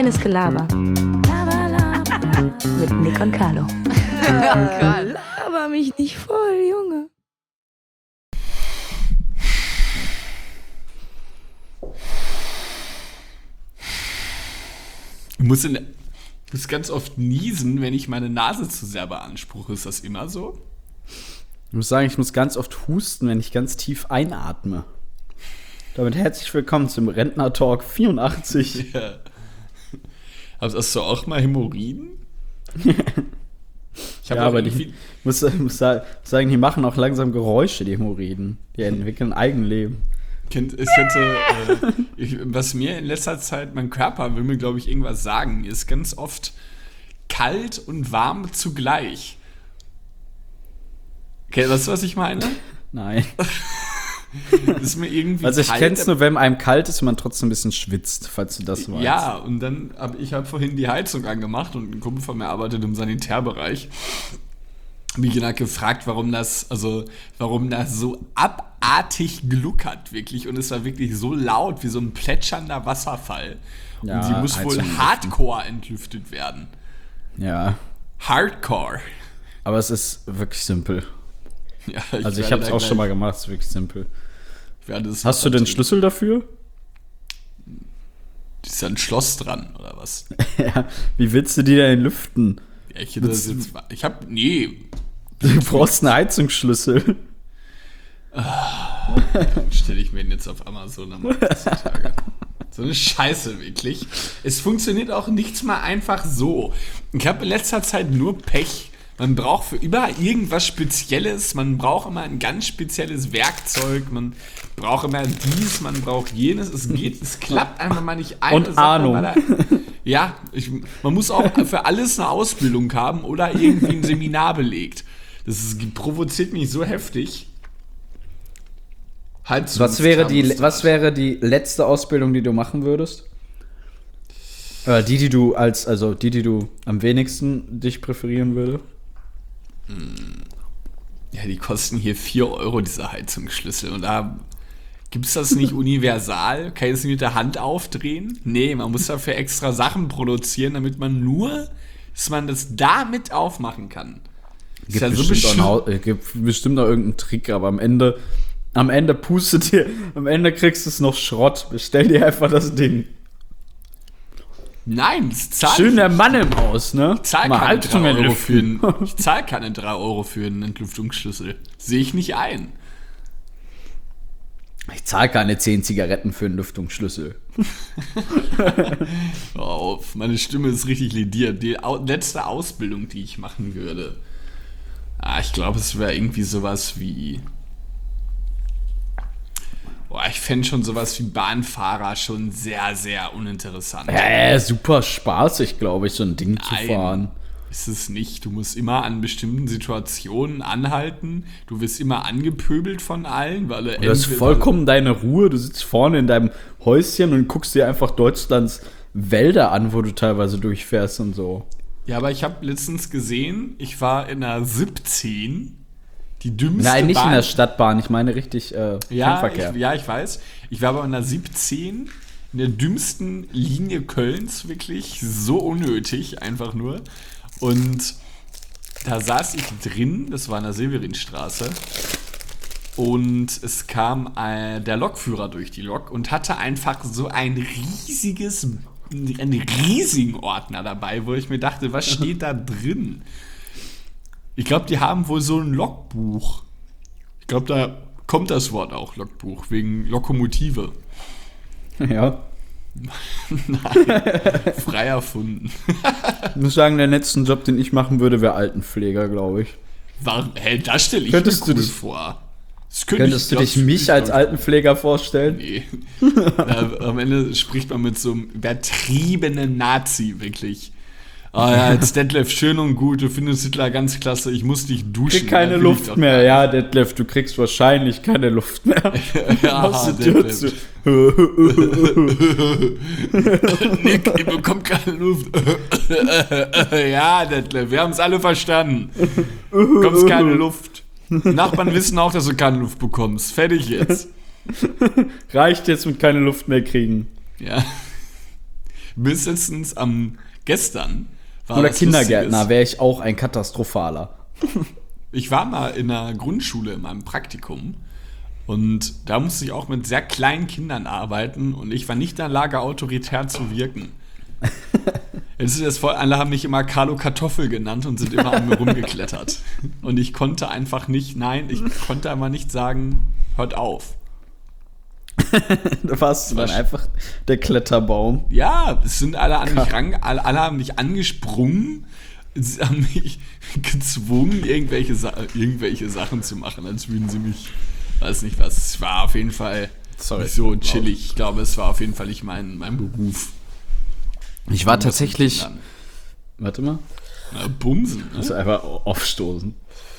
Reines Gelaber. Mit Nick und Carlo. Laber mich nicht voll, Junge. Ich muss ganz oft niesen, wenn ich meine Nase zu sehr beanspruche. Ist das immer so? Ich muss sagen, ich muss ganz oft husten, wenn ich ganz tief einatme. Damit herzlich willkommen zum Rentner-Talk 84. Ja. Hast du auch mal Hämorrhoiden? Aber ich muss sagen, die machen auch langsam Geräusche, die Hämorrhoiden. Die entwickeln Eigenleben. Was mir in letzter Zeit, mein Körper will mir, glaube ich, irgendwas sagen. Mir ist ganz oft kalt und warm zugleich. Okay, weißt du, was ich meine? Nein. Ist mir irgendwie also ich kalt. kenn's nur, wenn einem kalt ist und man trotzdem ein bisschen schwitzt, falls du das weißt. Ja, und dann habe ich vorhin die Heizung angemacht und ein Kumpel von mir arbeitet im Sanitärbereich. Mich gefragt, warum das so abartig gluckert, wirklich. Und es war wirklich so laut wie so ein plätschernder Wasserfall. Ja, und sie muss wohl hardcore entlüftet werden. Ja. Hardcore. Aber es ist wirklich simpel. Ja, ich habe es auch schon mal gemacht, es ist wirklich simpel. Hast du den Schlüssel dafür? Ist da ein Schloss dran, oder was? Ja, wie willst du die denn lüften? Ja, nee. Du brauchst einen Heizungsschlüssel. Stelle ich mir den jetzt auf Amazon am heutzutage. So eine Scheiße, wirklich. Es funktioniert auch nichts mal einfach so. Ich habe in letzter Zeit nur Pech. Man braucht für immer irgendwas Spezielles, man braucht immer ein ganz spezielles Werkzeug, man braucht immer dies, man braucht jenes, es klappt einfach mal nicht eine und Sache. Ahnung. Man muss auch für alles eine Ausbildung haben oder irgendwie ein Seminar belegt. Provoziert mich so heftig. Was wäre die letzte Ausbildung, die du machen würdest? Die du am wenigsten dich präferieren würde? Ja, die kosten hier 4 €, diese Heizungsschlüssel. Und da gibt es das nicht universal? Kann ich das mit der Hand aufdrehen? Nee, man muss dafür extra Sachen produzieren, damit dass man das damit aufmachen kann. Gibt bestimmt noch irgendeinen Trick, aber am Ende kriegst du es noch Schrott. Bestell dir einfach das Ding. Nein, schön der Mann im Haus, ne? Ich zahle keine 3 € für einen Entlüftungsschlüssel. Sehe ich nicht ein. Ich zahle keine 10 Zigaretten für einen Lüftungsschlüssel. Hör auf, meine Stimme ist richtig lediert. Die letzte Ausbildung, die ich machen würde. Ich glaube, es wäre irgendwie sowas wie... ich fände schon sowas wie Bahnfahrer schon sehr, sehr uninteressant. Super spaßig, glaube ich, so ein Ding zu fahren. Ist es nicht. Du musst immer an bestimmten Situationen anhalten. Du wirst immer angepöbelt von allen. Weil du hast vollkommen deine Ruhe. Du sitzt vorne in deinem Häuschen und guckst dir einfach Deutschlands Wälder an, wo du teilweise durchfährst und so. Ja, aber ich habe letztens gesehen, ich war in einer 17... Die dümmste Nein, nicht Bahn. In der Stadtbahn, ich meine richtig Fernverkehr. Ich weiß. Ich war aber in der 17 in der dümmsten Linie Kölns, wirklich so unnötig, einfach nur. Und da saß ich drin, das war in der Severinstraße, und es kam der Lokführer durch die Lok und hatte einfach so einen riesigen Ordner dabei, wo ich mir dachte, was steht da drin? Ich glaube, die haben wohl so ein Logbuch. Ich glaube, da kommt das Wort auch, Logbuch, wegen Lokomotive. Ja. Nein, frei erfunden. Ich muss sagen, der letzte Job, den ich machen würde, wäre Altenpfleger, glaube ich. Das stelle ich mir cool vor. Könntest du dich als Altenpfleger vorstellen? Nee. Am Ende spricht man mit so einem übertriebenen Nazi, wirklich. Jetzt Detlef, schön und gut, du findest Hitler ganz klasse, ich muss dich duschen. Krieg keine Luft mehr, ja, Detlef, du kriegst wahrscheinlich keine Luft mehr. Ja, Detlef. Nick, ich bekomme keine Luft. Ja, Detlef, wir haben es alle verstanden. Du bekommst keine Luft. Die Nachbarn wissen auch, dass du keine Luft bekommst. Fertig jetzt. Reicht jetzt mit keine Luft mehr kriegen. Ja. bis letztens gestern war Oder was Kindergärtner Lustiges. wäre ich auch ein katastrophaler. Ich war mal in einer Grundschule in meinem Praktikum und da musste ich auch mit sehr kleinen Kindern arbeiten und ich war nicht in der Lage, autoritär zu wirken. Jetzt ist das voll, alle haben mich immer Carlo Kartoffel genannt und sind immer an mir rumgeklettert. Und ich konnte einfach nicht sagen, hört auf. Da warst du dann einfach der Kletterbaum. Ja, es sind alle an mich alle haben mich angesprungen, sie haben mich gezwungen, irgendwelche Sachen zu machen, als würden sie mich, weiß nicht was. Es war auf jeden Fall nicht so chillig. Ich glaube, es war auf jeden Fall nicht mein Beruf. Ich war tatsächlich. Kindern. Warte mal. Na, Bumsen, ne? Also einfach aufstoßen.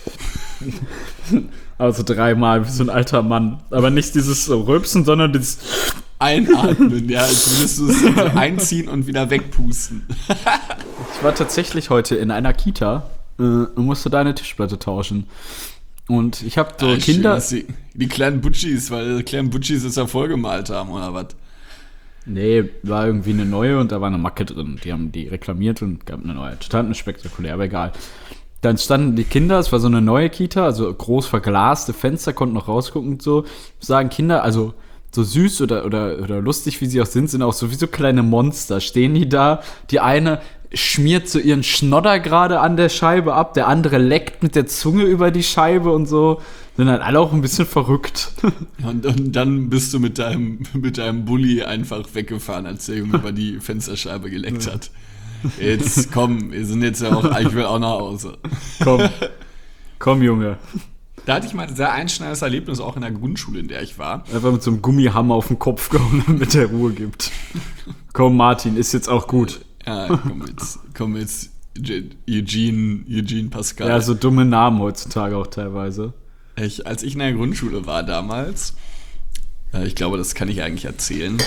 Also 3-mal wie so ein alter Mann. Aber nicht dieses Rülpsen, sondern dieses. Einatmen, ja, als würdest du es so einziehen und wieder wegpusten. Ich war tatsächlich heute in einer Kita und musste da eine Tischplatte tauschen. Und ich habe so Kinder. Schön, die kleinen Butchis, weil die kleinen Butchis es ja vollgemalt haben, oder was? Nee, war irgendwie eine neue und da war eine Macke drin. Die haben die reklamiert und gab eine neue. Total spektakulär, aber egal. Dann standen die Kinder, es war so eine neue Kita, also groß verglaste Fenster, konnten noch rausgucken und so. Sagen Kinder, also so süß oder lustig, wie sie auch sind auch sowieso kleine Monster. Stehen die da, die eine schmiert so ihren Schnodder gerade an der Scheibe ab, der andere leckt mit der Zunge über die Scheibe und so. Sind halt alle auch ein bisschen verrückt. Und dann bist du mit deinem Bulli einfach weggefahren, als der Junge über die Fensterscheibe geleckt hat. Jetzt komm, wir sind jetzt ja auch, ich will auch nach Hause. Komm, Junge. Da hatte ich mal ein sehr einschneidendes Erlebnis, auch in der Grundschule, in der ich war. Einfach mit so einem Gummihammer auf den Kopf gehauen, damit der Ruhe gibt. Komm, Martin, ist jetzt auch gut. Ja, komm jetzt, Eugene Pascal. Ja, so dumme Namen heutzutage auch teilweise. Als ich in der Grundschule war damals, ich glaube, das kann ich eigentlich erzählen,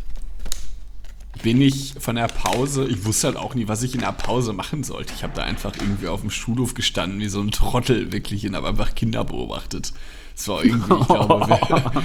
bin ich von der Pause, ich wusste halt auch nie, was ich in der Pause machen sollte. Ich habe da einfach irgendwie auf dem Schulhof gestanden, wie so ein Trottel, wirklich, und habe einfach Kinder beobachtet. Das war irgendwie, ich glaube,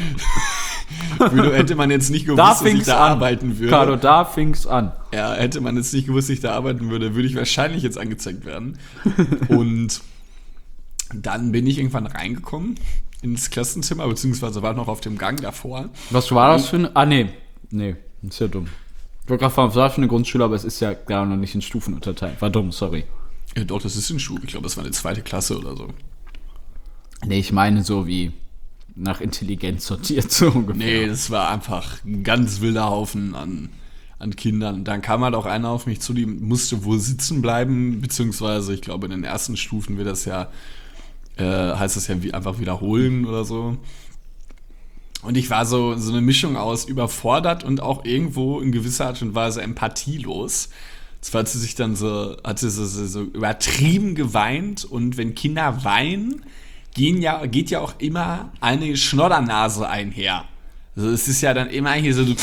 hätte man jetzt nicht gewusst, dass ich da arbeiten würde. Carlo, da fing's an. Ja, hätte man jetzt nicht gewusst, dass ich da arbeiten würde, würde ich wahrscheinlich jetzt angezeigt werden. Und dann bin ich irgendwann reingekommen ins Klassenzimmer, beziehungsweise war noch auf dem Gang davor. Was war das für eine? Ah, nee, ist ja dumm. Ich wollte gerade fragen, was war das für eine Grundschule, aber es ist ja gar noch nicht in Stufen unterteilt. War dumm, sorry. Ja, doch, das ist in Schule. Ich glaube, das war eine 2. Klasse oder so. Nee, ich meine so wie nach Intelligenz sortiert, so ungefähr. Nee, das war einfach ein ganz wilder Haufen an Kindern. Dann kam halt auch einer auf mich zu, die musste wohl sitzen bleiben, beziehungsweise, ich glaube, in den ersten Stufen wird das ja, heißt das ja einfach wiederholen oder so. Und ich war so eine Mischung aus überfordert und auch irgendwo in gewisser Art und Weise empathielos. Zwar hat sie so übertrieben geweint, und wenn Kinder weinen, geht ja auch immer eine Schnoddernase einher. Also es ist ja dann immer hier so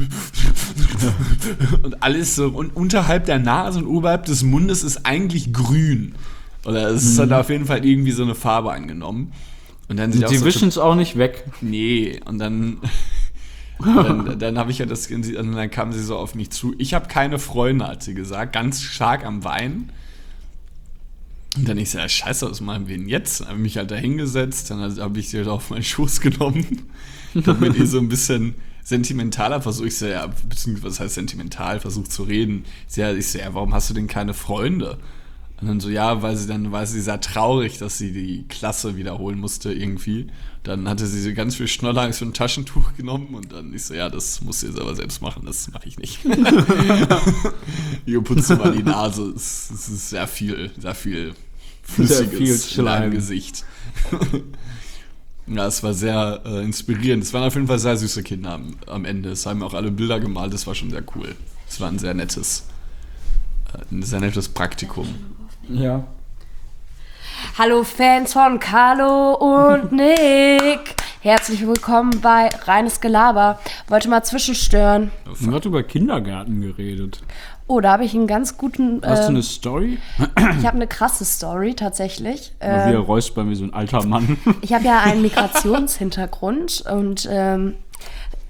und alles so, und unterhalb der Nase und oberhalb des Mundes ist eigentlich grün. Oder es hat auf jeden Fall irgendwie so eine Farbe angenommen. Und dann sie wischen es auch nicht weg. Nee, und dann habe ich ja und dann kam sie so auf mich zu. Ich habe keine Freunde, hat sie gesagt, ganz stark am Weinen. Und dann ich so, ja, scheiße, was machen wir denn jetzt? Dann habe ich mich halt da hingesetzt, dann habe ich sie halt auf meinen Schoß genommen. Dann mit ihr so ein bisschen sentimentaler versucht, ich so, ja, beziehungsweise was heißt sentimental, versucht zu reden. Ich so, ja, warum hast du denn keine Freunde? Und dann so, ja, weil sie sehr traurig, dass sie die Klasse wiederholen musste irgendwie. Dann hatte sie so ganz viel Schnodder, so ein Taschentuch genommen, und dann ich so, ja, das musst du jetzt aber selbst machen, das mache ich nicht. Ich putze mal die Nase, es ist sehr viel Flüssiges in deinem Gesicht. Ja, es war sehr inspirierend. Es waren auf jeden Fall sehr süße Kinder am Ende. Es haben auch alle Bilder gemalt, das war schon sehr cool. Es war ein sehr nettes Praktikum. Ja. Hallo Fans von Carlo und Nick. Herzlich willkommen bei Reines Gelaber. Wollte mal zwischenstören. Man hat über Kindergärten geredet. Oh, da habe ich einen ganz guten... Hast du eine Story? Ich habe eine krasse Story, tatsächlich. Wie räuspern wie so ein alter Mann. Ich habe ja einen Migrationshintergrund und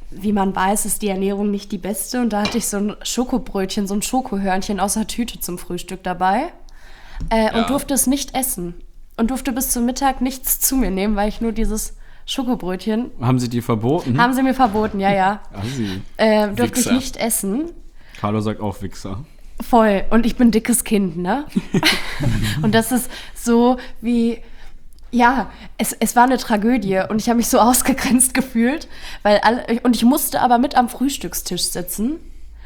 wie man weiß, ist die Ernährung nicht die beste. Und da hatte ich so ein Schokobrötchen, so ein Schokohörnchen aus der Tüte zum Frühstück dabei und durfte es nicht essen. Und durfte bis zum Mittag nichts zu mir nehmen, weil ich nur dieses Schokobrötchen... Haben sie dir verboten? Haben sie mir verboten, ja. Assi. Durfte ich Wichser. nicht essen. Carlo sagt auch Wichser. Voll. Und ich bin dickes Kind, ne? Und das ist so wie... Ja, es war eine Tragödie und ich habe mich so ausgegrenzt gefühlt, und ich musste aber mit am Frühstückstisch sitzen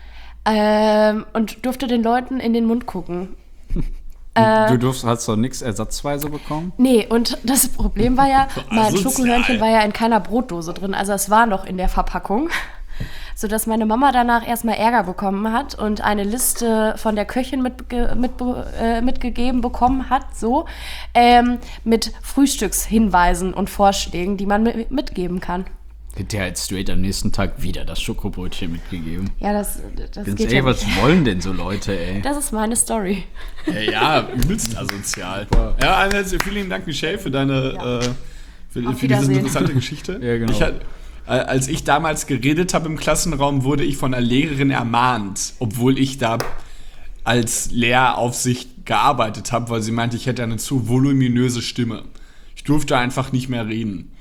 und durfte den Leuten in den Mund gucken. Hast doch nichts ersatzweise bekommen? Nee, und das Problem war ja, mein Asozial. Schokohörnchen war ja in keiner Brotdose drin, also es war noch in der Verpackung, sodass meine Mama danach erstmal Ärger bekommen hat und eine Liste von der Köchin mitgegeben bekommen hat, mit Frühstückshinweisen und Vorschlägen, die man mitgeben kann. Der hat straight am nächsten Tag wieder das Schokobrötchen mitgegeben. Ja, das Ganz geht ey, ja was nicht. wollen denn so Leute, ey? Das ist meine Story. Ja, übelst asozial. Ja, also vielen Dank, Michelle, für deine für diese Wiedersehen. interessante Geschichte. Ja, genau. Als ich damals geredet habe im Klassenraum, wurde ich von einer Lehrerin ermahnt, obwohl ich da als Lehraufsicht gearbeitet habe, weil sie meinte, ich hätte eine zu voluminöse Stimme. Ich durfte einfach nicht mehr reden.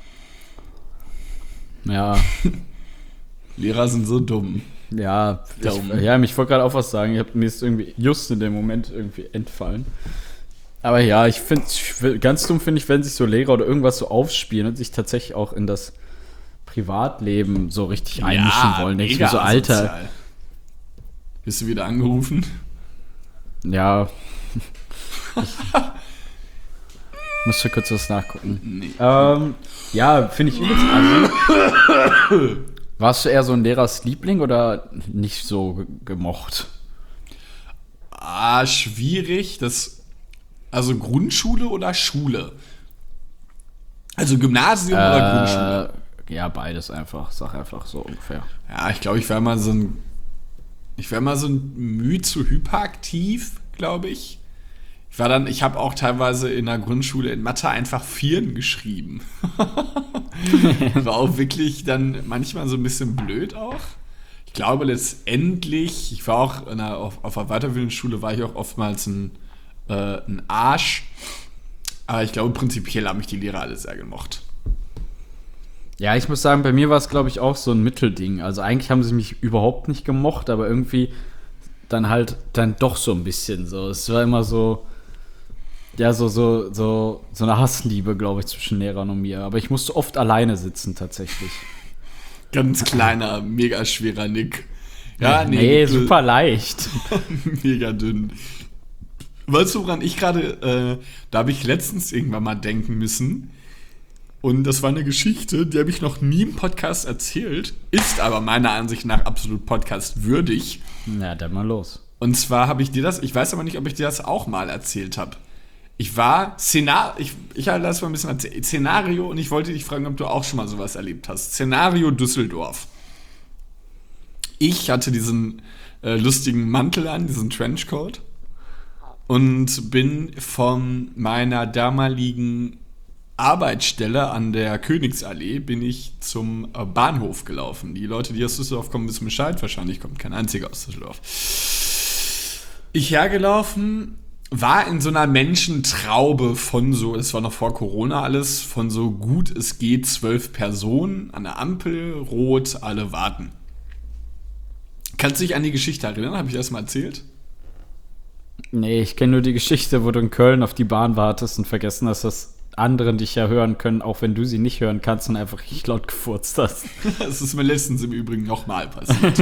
Ja, Lehrer sind so dumm. ja, Dumm. ich wollte gerade auch was sagen. Mir ist irgendwie just in dem Moment irgendwie entfallen. Aber ja, ich finde, ganz dumm finde ich, wenn sich so Lehrer oder irgendwas so aufspielen und sich tatsächlich auch in das Privatleben so richtig einmischen wollen. Denke ich mir so, Alter, asozial. Bist du wieder angerufen? ja. Ich musste kurz was nachgucken. Nee. Ja, finde ich übelst assi. Warst du eher so ein Lehrers Liebling oder nicht so gemocht? Schwierig. Also Grundschule oder Schule? Also Gymnasium oder Grundschule? Ja, beides einfach. Sag einfach so ungefähr. Ja, ich glaube, ich war mal so ein Müh zu hyperaktiv, glaube ich. Ich habe auch teilweise in der Grundschule in Mathe einfach Vieren geschrieben. War auch wirklich dann manchmal so ein bisschen blöd auch. Ich glaube letztendlich, ich war auch auf der weiterbildenden Schule, war ich auch oftmals ein Arsch. Aber ich glaube, prinzipiell haben mich die Lehrer alle sehr gemocht. Ja, ich muss sagen, bei mir war es, glaube ich, auch so ein Mittelding. Also eigentlich haben sie mich überhaupt nicht gemocht, aber irgendwie dann doch so ein bisschen so. Es war immer so, ja, so eine Hassliebe, glaube ich, zwischen Lehrern und mir. Aber ich musste oft alleine sitzen, tatsächlich. Ganz kleiner, mega schwerer Nick. Ja, Nee, super leicht. Mega dünn. Weißt du, woran ich gerade, da habe ich letztens irgendwann mal denken müssen. Und das war eine Geschichte, die habe ich noch nie im Podcast erzählt, ist aber meiner Ansicht nach absolut podcastwürdig. Na, dann mal los. Und zwar habe ich dir das, ich weiß aber nicht, ob ich dir das auch mal erzählt habe. Ich habe das mal ein bisschen erzählt. Szenario, und ich wollte dich fragen, ob du auch schon mal sowas erlebt hast. Szenario Düsseldorf. Ich hatte diesen lustigen Mantel an, diesen Trenchcoat, und bin von meiner damaligen Arbeitsstelle an der Königsallee bin ich zum Bahnhof gelaufen. Die Leute, die aus Düsseldorf kommen, wissen Bescheid. Wahrscheinlich kommt kein einziger aus Düsseldorf. Ich hergelaufen, war in so einer Menschentraube von so, es war noch vor Corona alles, von so gut es geht 12 Personen an der Ampel, rot, alle warten. Kannst du dich an die Geschichte erinnern? Habe ich das mal erzählt? Nee, ich kenne nur die Geschichte, wo du in Köln auf die Bahn wartest und vergessen hast, dass anderen dich ja hören können, auch wenn du sie nicht hören kannst und einfach richtig laut gefurzt hast. Das ist mir letztens im Übrigen nochmal passiert.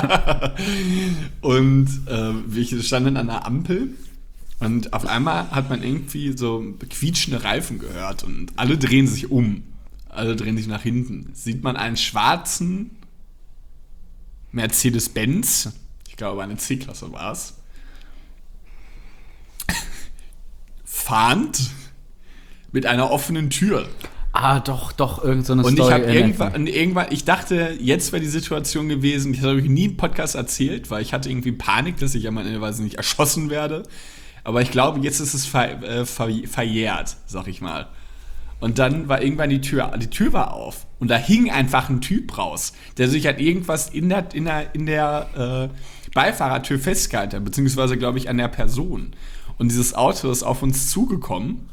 Und wir standen an der Ampel und auf einmal hat man irgendwie so quietschende Reifen gehört und alle drehen sich um. Alle drehen sich nach hinten. Sieht man einen schwarzen Mercedes-Benz, ich glaube eine C-Klasse war es, fahrend mit einer offenen Tür. Ah, doch, irgend so eine Und Story. ich habe irgendwann, ich dachte, jetzt wäre die Situation gewesen, das habe ich nie im Podcast erzählt, weil ich hatte irgendwie Panik, dass ich am Ende, weiß ich nicht, erschossen werde. Aber ich glaube, jetzt ist es verjährt, sag ich mal. Und dann war irgendwann die Tür war auf. Und da hing einfach ein Typ raus, der sich halt irgendwas in der Beifahrertür festgehalten hat, beziehungsweise, glaube ich, an der Person. Und dieses Auto ist auf uns zugekommen,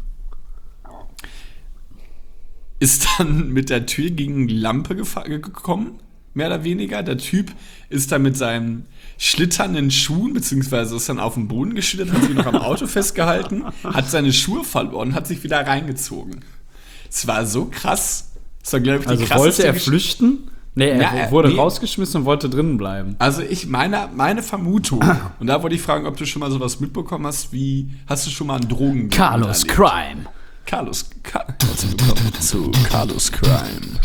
ist dann mit der Tür gegen die Lampe gekommen, mehr oder weniger. Der Typ ist dann mit seinen schlitternden Schuhen, beziehungsweise ist dann auf den Boden geschlittert, hat sich noch am Auto festgehalten, hat seine Schuhe verloren, hat sich wieder reingezogen. Es war so krass. Das war, glaube ich, die krasseste wollte er flüchten? Nee, er wurde nee. rausgeschmissen und wollte drinnen bleiben. Also meine Vermutung, und da wollte ich fragen, ob du schon mal sowas mitbekommen hast, hast du schon mal einen Drogen Carlos erlebt? Crime. Carlos Crime.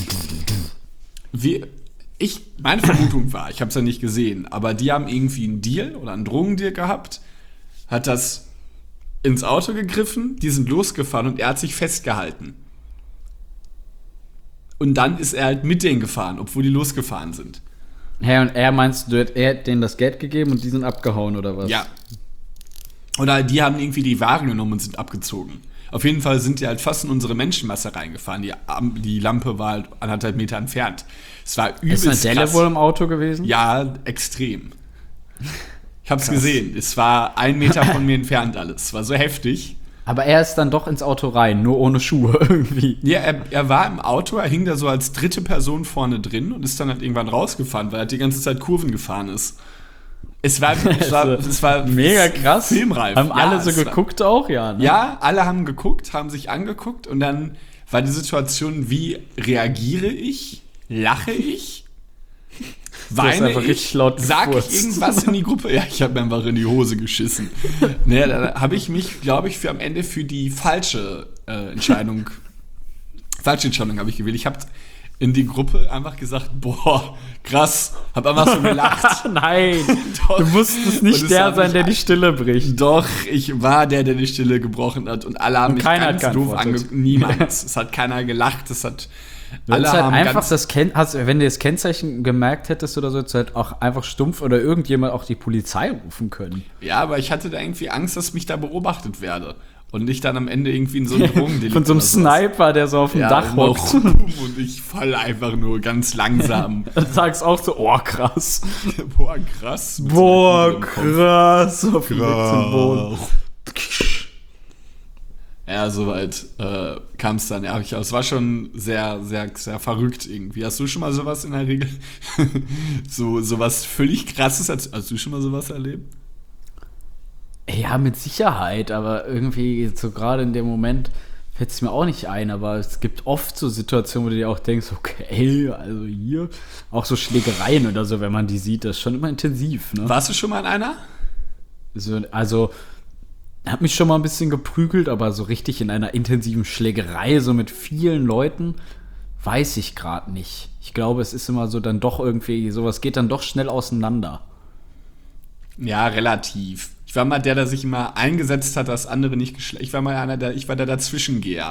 Meine Vermutung war, ich habe es ja nicht gesehen, aber die haben irgendwie einen Deal oder einen Drogendeal gehabt, hat das ins Auto gegriffen, die sind losgefahren und er hat sich festgehalten. Und dann ist er halt mit denen gefahren, obwohl die losgefahren sind. Hä, und meinst du, er hat denen das Geld gegeben und die sind abgehauen oder was? Ja. Oder die haben irgendwie die Ware genommen und sind abgezogen. Auf jeden Fall sind die halt fast in unsere Menschenmasse reingefahren. Die Lampe war halt 1,5 Meter entfernt. Es war übelst krass. Ist eine Delle wohl im Auto gewesen? Ja, extrem. Ich hab's gesehen. Es war 1 Meter von mir entfernt alles. Es war so heftig. Aber er ist dann doch ins Auto rein, nur ohne Schuhe irgendwie. Ja, er war im Auto, er hing da so als dritte Person vorne drin und ist dann halt irgendwann rausgefahren, weil er die ganze Zeit Kurven gefahren ist. Es war mega krass. Filmreif. Haben alle so geguckt auch, ja? Ne? Ja, alle haben geguckt, haben sich angeguckt und dann war die Situation, wie reagiere ich? Lache ich? Weine ich? Sag ich irgendwas in die Gruppe? Ja, ich habe mir einfach in die Hose geschissen. Naja, da habe ich mich, glaube ich, am Ende für die falsche Entscheidung habe ich gewählt. Ich habe in die Gruppe einfach gesagt, boah, krass, hab einfach so gelacht. Nein, Doch. Du musstest nicht der sein, der die Stille bricht. Doch, ich war der die Stille gebrochen hat und alle haben mich ganz doof angeguckt. Niemand. Es hat keiner gelacht, alle halt haben einfach wenn du das Kennzeichen gemerkt hättest oder so, hättest du halt auch einfach stumpf oder irgendjemand auch die Polizei rufen können. Ja, aber ich hatte da irgendwie Angst, dass mich da beobachtet werde. Und ich dann am Ende irgendwie in so einem Drogendelikt von so einem Sniper, der so auf dem Dach hockt. Und ich fall einfach nur ganz langsam. Dann sagst auch so, oh krass. Boah, krass. Boah, krass. Auf dem Boden. Ja, soweit kam es dann. Ja, es war schon sehr, sehr, sehr verrückt irgendwie. Hast du schon mal sowas in der Regel? sowas völlig Krasses? Hast du schon mal sowas erlebt? Ja, mit Sicherheit, aber irgendwie so gerade in dem Moment fällt es mir auch nicht ein, aber es gibt oft so Situationen, wo du dir auch denkst, okay, also hier, auch so Schlägereien oder so, wenn man die sieht, das ist schon immer intensiv, ne? Warst du schon mal in einer? Also, hat mich schon mal ein bisschen geprügelt, aber so richtig in einer intensiven Schlägerei, so mit vielen Leuten, weiß ich gerade nicht. Ich glaube, es ist immer so dann doch irgendwie, sowas geht dann doch schnell auseinander. Ja, relativ. Ich war mal der sich immer eingesetzt hat, dass andere nicht geschlagen. Ich war mal ich war der Dazwischengeher.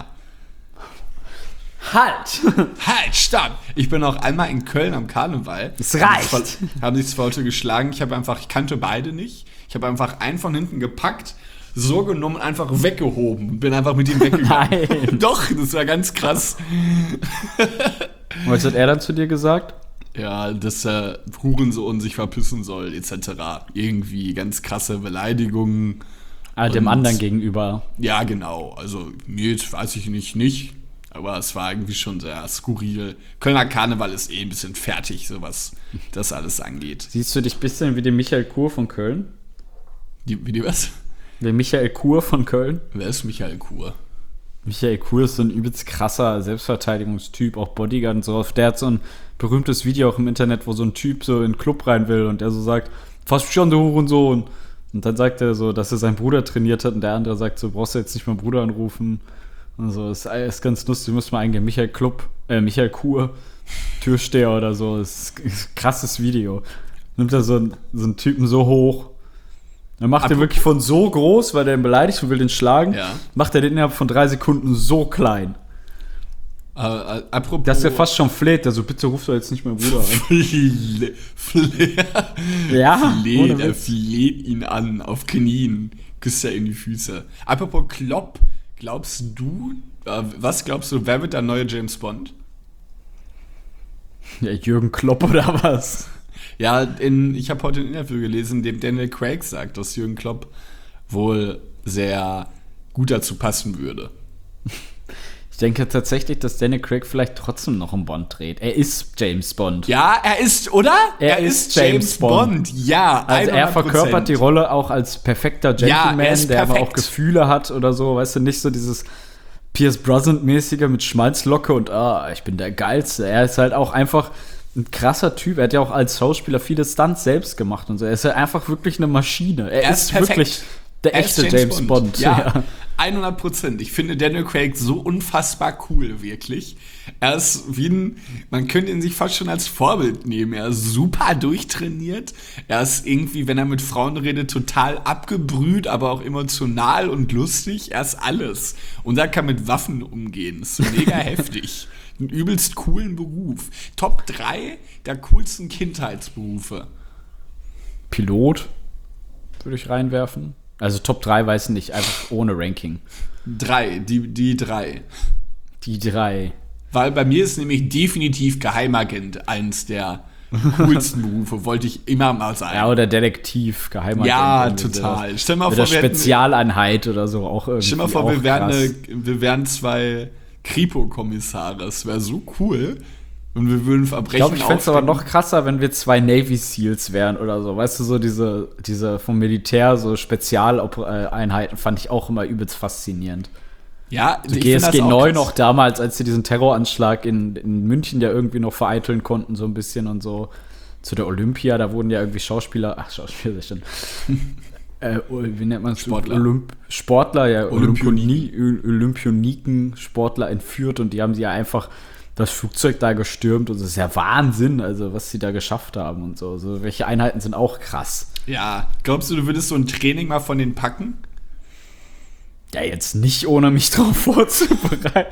Halt! Halt, stopp! Ich bin auch einmal in Köln am Karneval. Es reicht! Haben sich 2 Leute geschlagen. Ich kannte beide nicht. Ich habe einfach einen von hinten gepackt, so genommen und einfach weggehoben. Bin einfach mit ihm weggegangen. Nein! Doch, das war ganz krass. Was hat er dann zu dir gesagt? Ja, dass er Hurensohn sich verpissen soll, etc. Irgendwie ganz krasse Beleidigungen. Dem anderen gegenüber. Ja, genau. Also, mir weiß ich nicht. Aber es war irgendwie schon sehr skurril. Kölner Karneval ist ein bisschen fertig, so was das alles angeht. Siehst du dich ein bisschen wie den Michael Kur von Köln? Wie was? Der Michael Kur von Köln? Wer ist Michael Kur? Michael Kur ist so ein übelst krasser Selbstverteidigungstyp, auch Bodyguard und so. Der hat so ein berühmtes Video auch im Internet, wo so ein Typ so in den Club rein will und der so sagt, fass schon, du Hurensohn. Und dann sagt er so, dass er seinen Bruder trainiert hat und der andere sagt so, brauchst du jetzt nicht meinen Bruder anrufen. Und so, das ist ganz lustig, muss man eingehen. Michael Kur, Türsteher oder so, das ist ein krasses Video. Nimmt er so einen Typen so hoch. Dann macht er wirklich von so groß, weil der ihn beleidigt und will den schlagen, macht er den innerhalb von 3 Sekunden so klein. Apropos. Dass er fast schon fleht, also bitte ruf doch jetzt nicht meinen Bruder an. Er fleht ihn an, auf Knien, küsst er in die Füße. Apropos Klopp, glaubst du, Was glaubst du, wer wird der neue James Bond? Ja, Jürgen Klopp oder was? Ja, ich habe heute ein Interview gelesen, in dem Daniel Craig sagt, dass Jürgen Klopp wohl sehr gut dazu passen würde. Ich denke tatsächlich, dass Daniel Craig vielleicht trotzdem noch einen Bond dreht. Er ist James Bond. Ja, er ist, oder? Er ist James Bond. Ja, 100%. Also er verkörpert die Rolle auch als perfekter Gentleman, er ist der aber perfekt. auch Gefühle hat oder so. Weißt du, nicht so dieses Pierce Brosnan-mäßige mit Schmalzlocke und ich bin der Geilste. Er ist halt auch einfach ein krasser Typ. Er hat ja auch als Schauspieler viele Stunts selbst gemacht und so. Er ist halt einfach wirklich eine Maschine. Er ist perfekt. wirklich der Er ist echte James Bond. Ja, 100%. Ich finde Daniel Craig so unfassbar cool, wirklich. Er ist man könnte ihn sich fast schon als Vorbild nehmen. Er ist super durchtrainiert. Er ist irgendwie, wenn er mit Frauen redet, total abgebrüht, aber auch emotional und lustig. Er ist alles. Und er kann mit Waffen umgehen. Das ist mega heftig. Einen übelst coolen Beruf. Top 3 der coolsten Kindheitsberufe. Pilot würde ich reinwerfen. Also Top 3 weiß ich nicht, einfach ohne Ranking. 3, die 3. Die 3. Weil bei mir ist nämlich definitiv Geheimagent eins der coolsten Berufe, wollte ich immer mal sein. Ja, oder Detektiv, Geheimagent. Ja, total. Stell mal mit vor, der Spezialeinheit oder so auch irgendwie. Stell mal vor, wir krass. wären 2 Kripo-Kommissare. Das wäre so cool. Und wir würden Verbrechen Ich fände es aber noch krasser, wenn wir 2 Navy Seals wären oder so. Weißt du, so diese vom Militär, so Spezialeinheiten fand ich auch immer übelst faszinierend. Ja, So GSG 9 noch damals, als sie diesen Terroranschlag in München ja irgendwie noch vereiteln konnten, so ein bisschen und so. Zu der Olympia, da wurden ja irgendwie Schauspieler schon. Wie nennt man es? Sportler. Sportler, ja. Olympioniken. Olympioniken, Sportler entführt und die haben sie ja einfach das Flugzeug da gestürmt und das ist ja Wahnsinn, also was sie da geschafft haben und so. Also, welche Einheiten sind auch krass. Ja, glaubst du würdest so ein Training mal von denen packen? Ja, jetzt nicht, ohne mich drauf vorzubereiten.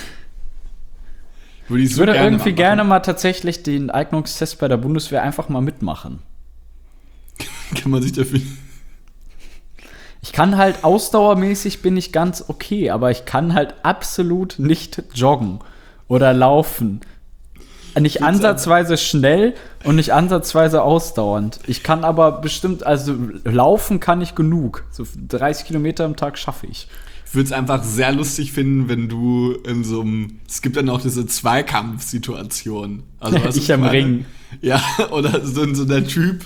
Ich würde irgendwie gerne mal tatsächlich den Eignungstest bei der Bundeswehr einfach mal mitmachen. Kann man sich dafür... Ich kann halt ausdauermäßig bin ich ganz okay, aber ich kann halt absolut nicht joggen oder laufen. Nicht ansatzweise schnell und nicht ansatzweise ausdauernd. Ich kann aber bestimmt, also laufen kann ich genug. So 30 Kilometer am Tag schaffe ich. Ich würde es einfach sehr lustig finden, wenn du in so einem, es gibt dann auch diese Zweikampfsituation. Also, was Ich am meine? Ring. Ja, oder so der Typ.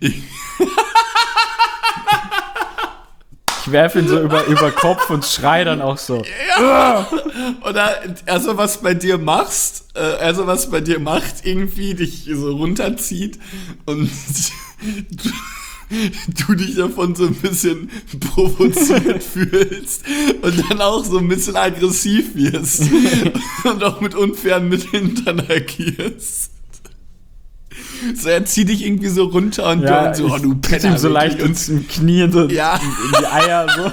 Ich werfe ihn so über Kopf und schrei dann auch so. Oder was bei dir machst, was bei dir macht, irgendwie dich so runterzieht und du dich davon so ein bisschen provoziert fühlst und dann auch so ein bisschen aggressiv wirst und auch mit unfairen Mitteln dann agierst. So, er zieht dich irgendwie so runter und Ja, du so, du tritt Penner. ihm so leicht wirklich. ins Knie so Ja. in die Eier. So.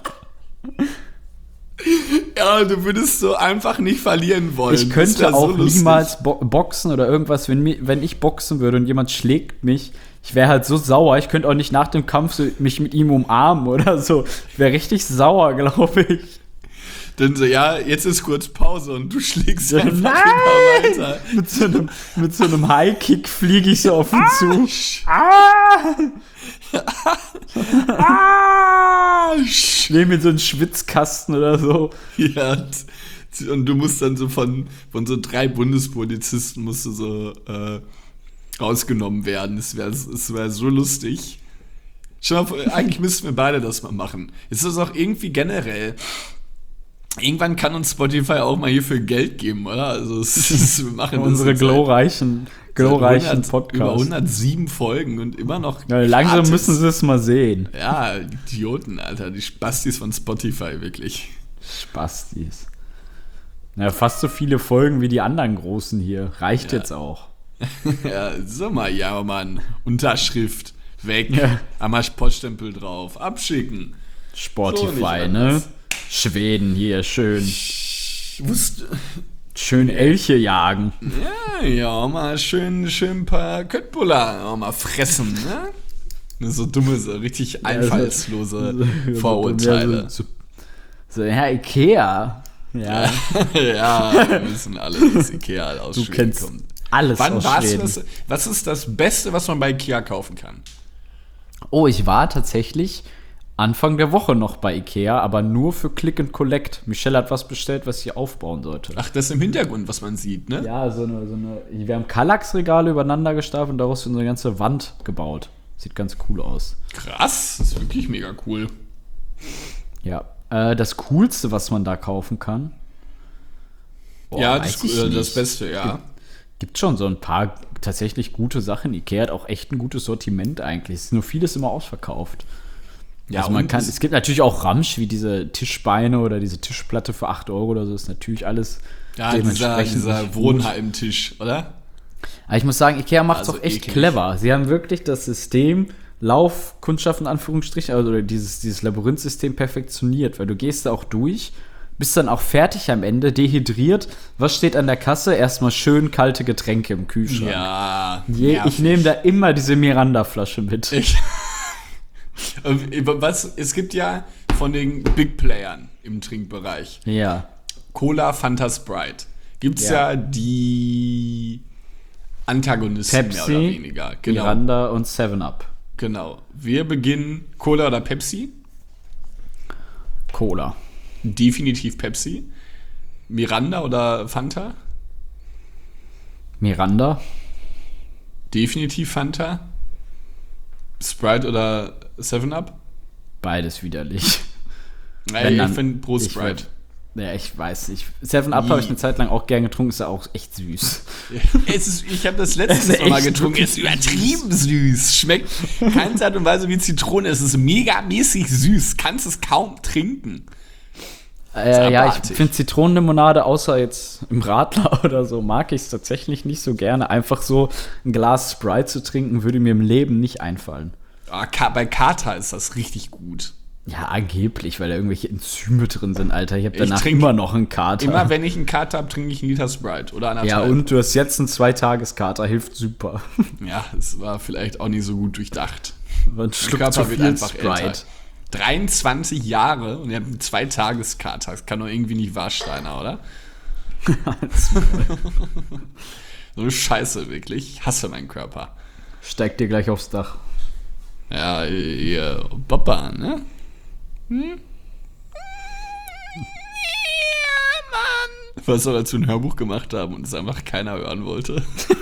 Ja, du würdest so einfach nicht verlieren wollen. Ich Das könnte wär so auch lustig. niemals boxen oder irgendwas, wenn ich boxen würde und jemand schlägt mich. Ich wäre halt so sauer. Ich könnte auch nicht nach dem Kampf so mich mit ihm umarmen oder so. Ich wäre richtig sauer, glaube ich. Dann so, ja, jetzt ist kurz Pause und du schlägst Ja, einfach nein! immer weiter. Mit so einem High-Kick fliege ich so auf ihn zu. Ich nehme mir so einen Schwitzkasten oder so. Ja, und du musst dann so von so 3 Bundespolizisten musst du so rausgenommen werden. Es wär so lustig. Schau mal, eigentlich müssten wir beide das mal machen. Es ist auch irgendwie generell. Irgendwann kann uns Spotify auch mal hierfür Geld geben, oder? Also wir machen das Unsere jetzt glorreichen über Podcasts. 107 Folgen und immer noch Ja, langsam gratis. müssen sie es mal sehen. Ja, Idioten, Alter. Die Spastis von Spotify, wirklich. Spastis. Ja, fast so viele Folgen wie die anderen Großen hier. Reicht jetzt auch. Ja, sag mal, ja, Mann. Unterschrift. Weg. Ja. Einmal Poststempel drauf. Abschicken. So Spotify, nicht ne? anders. Schweden hier, schön. Wusste. Schön Elche jagen. Ja, mal schön ein paar Köttbullar auch mal fressen, ne? So dumme, so richtig einfallslose Vorurteile. So, ja, Ikea. Ja, Ja, wir wissen alle, dass Ikea aus du Schweden kennst kommt. alles Wann aus warst Schweden. du? Was ist das Beste, was man bei Ikea kaufen kann? Oh, ich war tatsächlich Anfang der Woche noch bei Ikea, aber nur für Click and Collect. Michelle hat was bestellt, was sie aufbauen sollte. Ach, das ist im Hintergrund, was man sieht, ne? Ja, wir haben Kallax-Regale übereinander gestapelt und daraus so eine ganze Wand gebaut. Sieht ganz cool aus. Krass, das ist wirklich mega cool. Ja, das Coolste, was man da kaufen kann. Boah, Ja, weiß das, ich das nicht. Beste, ja. Gibt schon so ein paar tatsächlich gute Sachen. Ikea hat auch echt ein gutes Sortiment eigentlich. Es ist nur vieles immer ausverkauft. Ja, Also man und kann, es- es gibt natürlich auch Ramsch, wie diese Tischbeine oder diese Tischplatte für 8 Euro oder so. Ist natürlich alles Ja, dieser nicht gut. Wohnheimtisch, oder? Aber ich muss sagen, Ikea macht es Also auch echt eklig. clever. Sie haben wirklich das System Laufkundschaft in Anführungsstrichen, also dieses Labyrinthsystem perfektioniert, weil du gehst da auch durch, bist dann auch fertig am Ende, dehydriert. Was steht an der Kasse? Erstmal schön kalte Getränke im Kühlschrank. Ja. Ich nervig. nehme da immer diese Miranda-Flasche mit. Es gibt ja von den Big Playern im Trinkbereich Ja. Cola, Fanta, Sprite. Gibt es Ja. ja die Antagonisten mehr oder Pepsi, weniger. Genau. Miranda und 7-Up. Genau. Wir beginnen Cola oder Pepsi? Cola. Definitiv Pepsi. Miranda oder Fanta? Miranda. Definitiv Fanta. Sprite oder 7-Up? Beides widerlich. Ey, Wenn ich dann- finde pro ich Sprite. Ja, ich weiß nicht. 7-Up habe ich eine Zeit lang auch gern getrunken, ist ja auch echt süß. Ich habe das letztes Es ist Mal echt getrunken. Es ist übertrieben süß. Schmeckt keine Art und Weise wie Zitrone. Es ist megamäßig süß. Kannst es kaum trinken. Ja, ich abartig. finde Zitronenlimonade, außer jetzt im Radler oder so, mag ich es tatsächlich nicht so gerne. Einfach so ein Glas Sprite zu trinken, würde mir im Leben nicht einfallen. Bei Kater ist das richtig gut. Ja, angeblich, weil da irgendwelche Enzyme drin sind, Alter. Ich habe Ich danach trink immer noch einen Kater. Immer wenn ich einen Kater habe, trinke ich einen Liter Sprite oder ja, anderthalb. und du hast jetzt einen 2-Tages-Kater, hilft super. Ja, es war vielleicht auch nicht so gut durchdacht. Man Mein schluckt zu viel älter. Sprite. 23 Jahre und ihr habt einen 2-Tages-Kater. Das kann doch irgendwie nicht wahr, Steiner, oder? So eine Scheiße, wirklich. Ich hasse meinen Körper. Steigt dir gleich aufs Dach. Ja, ihr Papa, ne? Ja, Mann. Was wir dazu ein Hörbuch gemacht haben und es einfach keiner hören wollte.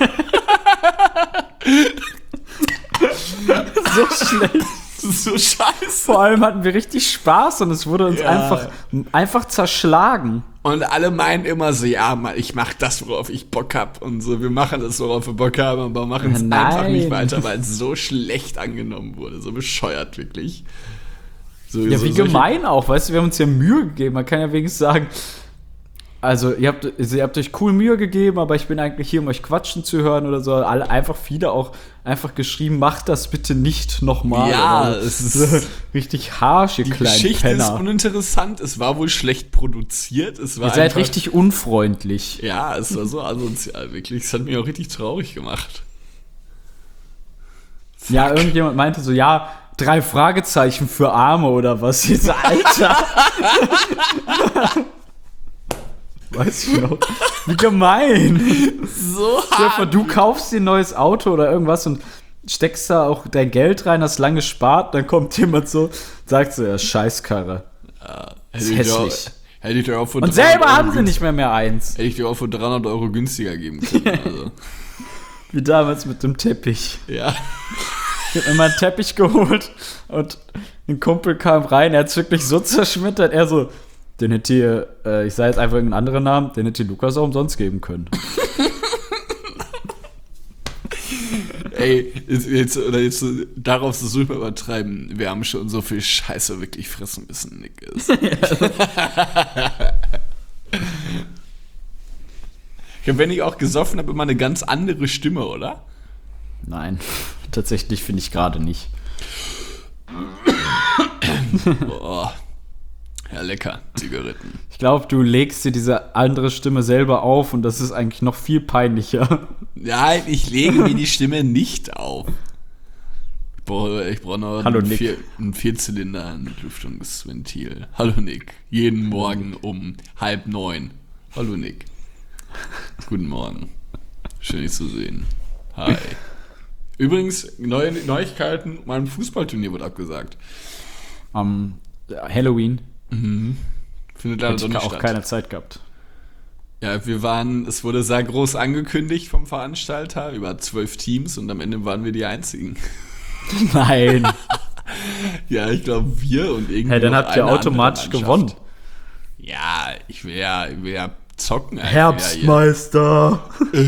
So schlecht. Das ist so scheiße. Vor allem hatten wir richtig Spaß und es wurde uns Ja. einfach zerschlagen. Und alle meinen immer so, ja, Mann, ich mach das, worauf ich Bock hab. Und so, wir machen das, worauf wir Bock haben, aber machen es Nein. einfach nicht weiter, weil es so schlecht angenommen wurde. So bescheuert, wirklich. So, Ja, so, wie solche- gemein auch, weißt du, wir haben uns ja Mühe gegeben. Man kann ja wenigstens sagen, also ihr habt euch cool Mühe gegeben, aber ich bin eigentlich hier, um euch quatschen zu hören oder so. Viele auch einfach geschrieben, macht das bitte nicht nochmal. Ja, oder es ist- so richtig harsch, ihr Die kleinen Geschichte ist Penner. uninteressant, es war wohl schlecht produziert. Es war Ihr seid einfach- richtig unfreundlich. Ja, es war so asozial, wirklich. Es hat mich auch richtig traurig gemacht. Ja, irgendjemand meinte so, ja, 3 Fragezeichen für Arme oder was. Jetzt, Alter. Weiß ich noch. Wie gemein. So Stell dir vor, du kaufst dir ein neues Auto oder irgendwas und steckst da auch dein Geld rein, hast lange gespart, dann kommt jemand so, sagt so, ja, Scheißkarre. Hätte ist hässlich. Hätte ich dir auch für Und 300 selber Euro haben sie günst- nicht mehr eins. Hätte ich dir auch für 300 Euro günstiger geben können. Also. Wie damals mit dem Teppich. Ja. Ich hab mir mal einen Teppich geholt und ein Kumpel kam rein, er hat's wirklich so zerschmettert, er so, den hätte ihr, ich sage jetzt einfach irgendeinen anderen Namen, den hätte ihr Lukas auch umsonst geben können. Ey, jetzt darauf so super übertreiben. Wir haben schon so viel Scheiße wirklich fressen müssen, Nick. Ich habe, wenn ich auch gesoffen habe, immer eine ganz andere Stimme, oder? Nein, tatsächlich finde ich gerade nicht. Boah. Ja, lecker. Zigaretten. Ich glaube, du legst dir diese andere Stimme selber auf und das ist eigentlich noch viel peinlicher. Nein, ich lege mir die Stimme nicht auf. Ich brauche noch Hallo, einen, Nick. einen Vierzylinder, ein Lüftungsventil. Hallo Nick. Jeden Morgen um 8:30. Hallo Nick. Guten Morgen. Schön, dich zu sehen. Hi. Übrigens, neue Neuigkeiten, mein Fußballturnier wird abgesagt. Halloween. Findet leider Hätte doch ich nicht auch statt. keine Zeit gehabt. Ja, es wurde sehr groß angekündigt vom Veranstalter, über 12 Teams und am Ende waren wir die einzigen. Nein. Ja, ich glaube, wir und irgendwie. Hey, dann noch habt ihr eine automatisch andere gewonnen. Mannschaft. Ja, ich will ja zocken. Alter. Herbstmeister.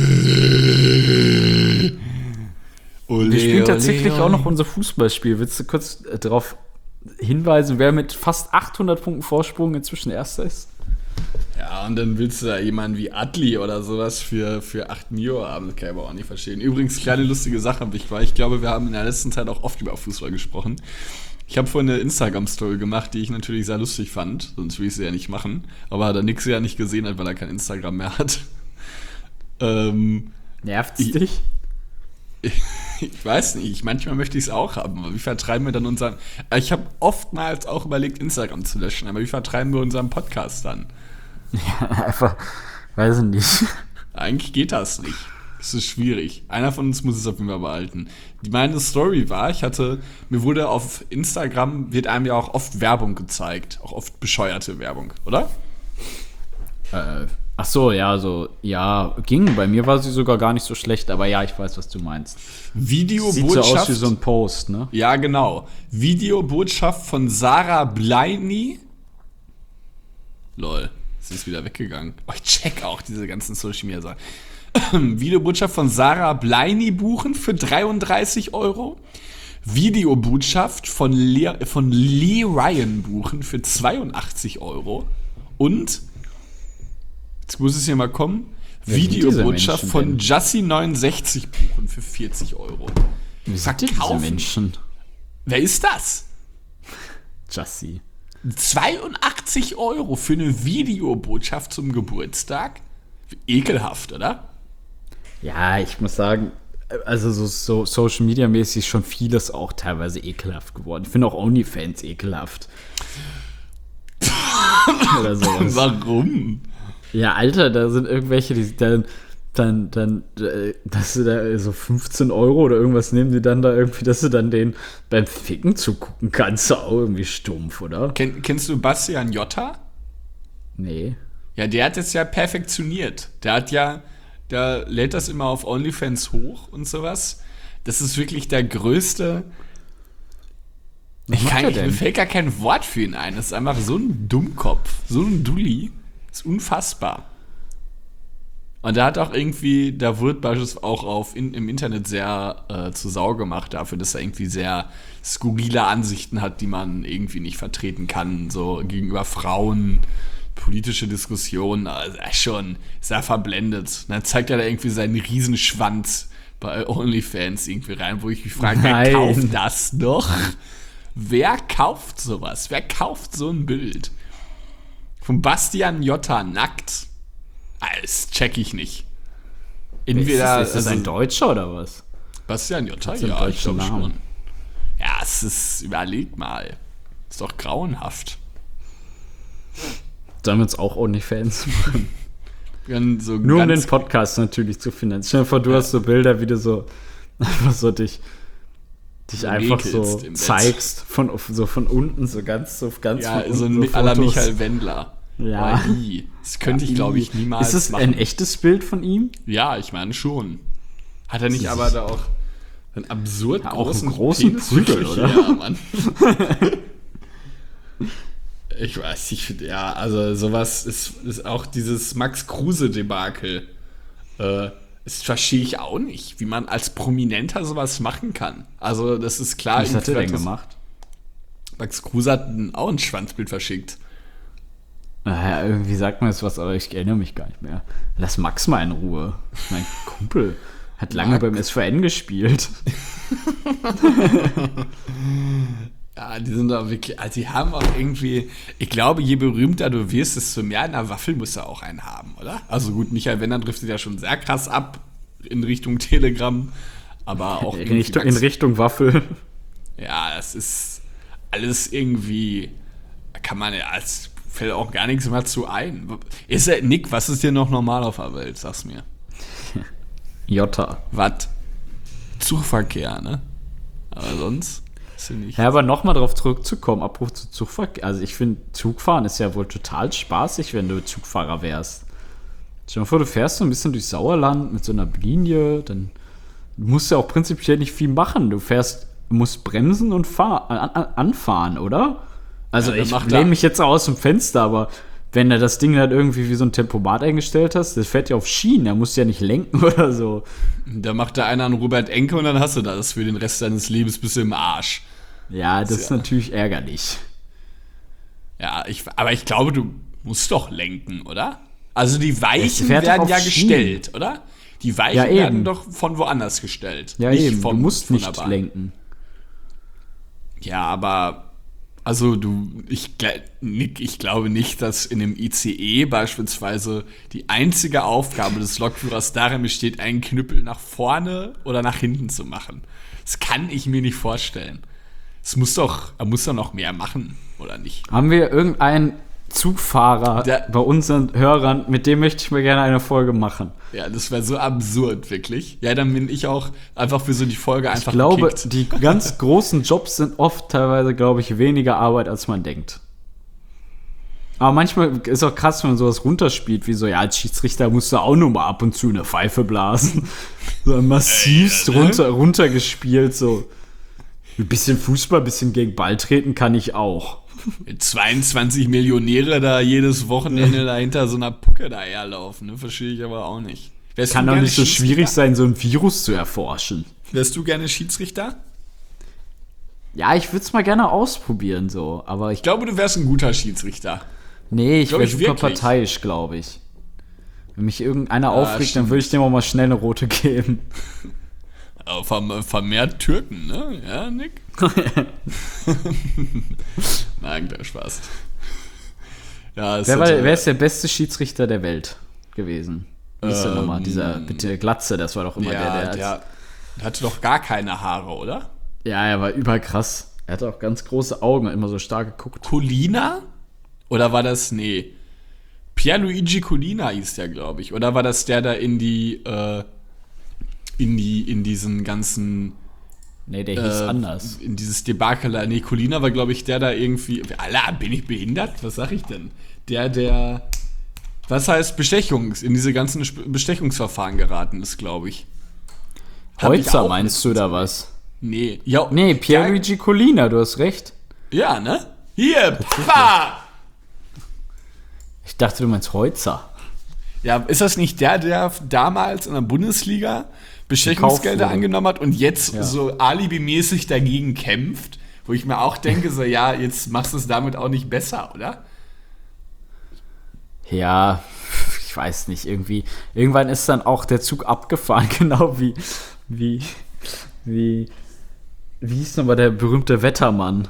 Ole, Wir spielen ole, tatsächlich ole. auch noch unser Fußballspiel. Willst du kurz darauf hinweisen, wer mit fast 800 Punkten Vorsprung inzwischen Erster ist? Ja, und dann willst du da jemanden wie Adli oder sowas für 8 Mio haben. Das kann ich aber auch nicht verstehen. Übrigens, kleine lustige Sache, weil ich glaube, wir haben in der letzten Zeit auch oft über Fußball gesprochen. Ich habe vorhin eine Instagram-Story gemacht, die ich natürlich sehr lustig fand. Sonst will ich sie ja nicht machen. Aber da Nix ja nicht gesehen hat, weil er kein Instagram mehr hat. Nervt's dich? Ich weiß nicht, manchmal möchte ich es auch haben, aber wie vertreiben wir dann unseren... Ich habe oftmals auch überlegt, Instagram zu löschen, aber wie vertreiben wir unseren Podcast dann? Ja, einfach, weiß ich nicht. Eigentlich geht das nicht. Das ist schwierig. Einer von uns muss es auf jeden Fall behalten. Meine Story war, mir wurde auf Instagram, wird einem ja auch oft Werbung gezeigt, auch oft bescheuerte Werbung, oder? Ach so, ja, ja, ging. Bei mir war sie sogar gar nicht so schlecht, aber ja, ich weiß, was du meinst. Videobotschaft. Sieht so aus wie so ein Post, ne? Ja, genau. Videobotschaft von Sarah Bleini. Lol, sie ist wieder weggegangen. Oh, ich check auch diese ganzen Social Media Sachen. Videobotschaft von Sarah Bleini buchen für 33 €. Videobotschaft von Lee Ryan buchen für 82 €. Und, jetzt muss es hier mal kommen, Wer sind diese Videobotschaft Menschen von denn? Jussi69 buchen für 40 €. Wie sind diese Verkaufen. Menschen? Wer ist das? Jussi. 82 € für eine Videobotschaft zum Geburtstag? Ekelhaft, oder? Ja, ich muss sagen, also so Social Media mäßig ist schon vieles auch teilweise ekelhaft geworden. Ich finde auch OnlyFans ekelhaft. Oder sowas. Warum? Ja, Alter, da sind irgendwelche, die dann, dass du da so 15 € oder irgendwas nehmen die dann da irgendwie, dass du dann den beim Ficken zugucken kannst. Auch irgendwie stumpf, oder? Kennst du Bastian Jotta? Nee. Ja, der hat es ja perfektioniert. Der lädt das immer auf OnlyFans hoch und sowas. Das ist wirklich der größte. Mir fällt gar kein Wort für ihn ein. Das ist einfach so ein Dummkopf, so ein Dulli. Das ist unfassbar. Und da wird beispielsweise auch im Internet sehr zur Sau gemacht dafür, dass er irgendwie sehr skurrile Ansichten hat, die man irgendwie nicht vertreten kann, so gegenüber Frauen, politische Diskussionen, also schon sehr verblendet. Und dann zeigt er da irgendwie seinen Riesenschwanz bei OnlyFans irgendwie rein, wo ich mich frage, wer Nein. kauft das noch? Wer kauft sowas? Wer kauft so ein Bild? Von Bastian Jotta nackt? Das check ich nicht. Entweder ist das ein Deutscher oder was? Bastian Jotta, Hat's einen ja, ich deutschen glaube Namen? schon. Ja, überleg mal. Ist doch grauenhaft. Sollen wir uns auch OnlyFans machen? So Nur um den Podcast natürlich zu finanzieren. Stell dir vor, du hast so Bilder, wie du so einfach so dich einfach so ekelst im Bett. zeigst, von unten, so ganz ja, von so unten, ein à la Fotos. Michael Wendler. Ja. Aber das könnte ich, glaube ich, niemals Ist es machen. ein echtes Bild von ihm? Ja, ich meine schon. Hat er nicht Das ist- aber da auch einen absurd Ja, auch einen großen großen Penis? Prügel, Wirklich? oder? Ja, Mann. Ich weiß nicht, ja, also sowas ist auch dieses Max-Kruse-Debakel. Das verstehe ich auch nicht, wie man als Prominenter sowas machen kann. Also das ist klar. Was hat er denn das- gemacht? Max Kruse hat auch ein Schwanzbild verschickt. Naja, irgendwie sagt man jetzt was, aber ich erinnere mich gar nicht mehr. Lass Max mal in Ruhe. Mein Kumpel hat lange beim SVN gespielt. Ja, die sind da wirklich, also die haben auch irgendwie, ich glaube, je berühmter du wirst, desto mehr in der Waffel musst du auch einen haben, oder? Also gut, Michael Wendler driftet ja schon sehr krass ab in Richtung Telegram, aber auch In Richtung Waffel. Ja, das ist alles irgendwie, da kann man ja, es fällt auch gar nichts mehr zu ein. Nick, was ist dir noch normal auf der Welt? Sag's mir. Jota. Was? Zugverkehr, ne? Aber sonst ist ja nicht. Ja, aber nochmal drauf zurückzukommen, Abbruch zu Zugverkehr. Also ich finde, Zugfahren ist ja wohl total spaßig, wenn du Zugfahrer wärst. Stell dir mal vor, du fährst so ein bisschen durch Sauerland mit so einer Linie, dann musst du ja auch prinzipiell nicht viel machen. Du musst bremsen und anfahren, oder? Also Ja, ich lehne mich jetzt auch aus dem Fenster, aber wenn du das Ding halt irgendwie wie so ein Tempomat eingestellt hast, das fährt ja auf Schienen, da musst du ja nicht lenken oder so. Da macht da einer einen Robert Enke und dann hast du das für den Rest deines Lebens bis im Arsch. Ja, das ist natürlich ärgerlich. Ja, aber ich glaube, du musst doch lenken, oder? Also die Weichen fährt doch werden auf ja Schienen. gestellt, oder? Die Weichen Ja, eben. werden doch von woanders gestellt. Ja, nicht eben, du musst von nicht der Bahn. lenken. Ja, aber also ich glaube nicht, dass in einem ICE beispielsweise die einzige Aufgabe des Lokführers darin besteht, einen Knüppel nach vorne oder nach hinten zu machen. Das kann ich mir nicht vorstellen. Er muss doch noch mehr machen, oder nicht? Haben wir irgendeinen Zugfahrer bei unseren Hörern, mit dem möchte ich mir gerne eine Folge machen. Ja, das wäre so absurd, wirklich. Ja, dann bin ich auch einfach für so die Folge einfach Ich glaube, gekickt. die ganz großen Jobs sind oft teilweise, glaube ich, weniger Arbeit, als man denkt. Aber manchmal ist auch krass, wenn man sowas runterspielt, wie so, ja, als Schiedsrichter musst du auch nur mal ab und zu eine Pfeife blasen. So massivst runtergespielt, so. Ein bisschen Fußball, ein bisschen gegen Ball treten kann ich auch. 22 Millionäre da jedes Wochenende da hinter so einer Pucke da herlaufen, ne? Verstehe ich aber auch nicht. Kann doch nicht so schwierig sein, so ein Virus zu erforschen. Wärst du gerne Schiedsrichter? Ja, ich würde es mal gerne ausprobieren, so. Aber Ich glaube, du wärst ein guter Schiedsrichter. nee, ich Glaub wäre ich super wirklich. parteiisch, glaube ich. Wenn mich irgendeiner aufregt, dann würde ich dem auch mal schnell eine rote geben. Aber vermehrt Türken, ne? Ja, Nick? Nein, der Spaß. Ja, Wer ist der beste Schiedsrichter der Welt gewesen? Wie ist der nochmal? Dieser bitte Glatze, das war doch immer der hatte doch gar keine Haare, oder? Ja, er war überkrass. Er hatte auch ganz große Augen, hat immer so stark geguckt. Colina? Oder war das, nee, Pierluigi Colina hieß der, glaube ich. Oder war das der da in diesen ganzen Nee, der hieß anders. in dieses Debakel, nee, Colina war, glaube ich, der da irgendwie, Alter, bin ich behindert? Was sag ich denn? Was heißt in diese ganzen Bestechungsverfahren geraten ist, glaube ich. Holzer meinst du da was? Nee. Ja, Nee, Pierluigi Collina, du hast recht. Ja, ne? Hier, Papa! Ich dachte, du meinst Holzer. Ja, ist das nicht der damals in der Bundesliga Bestechungsgelder angenommen hat und jetzt so alibimäßig dagegen kämpft? Wo ich mir auch denke, so, ja, jetzt machst du es damit auch nicht besser, oder? Ja, ich weiß nicht, irgendwie. Irgendwann ist dann auch der Zug abgefahren, genau wie hieß nochmal der berühmte Wettermann?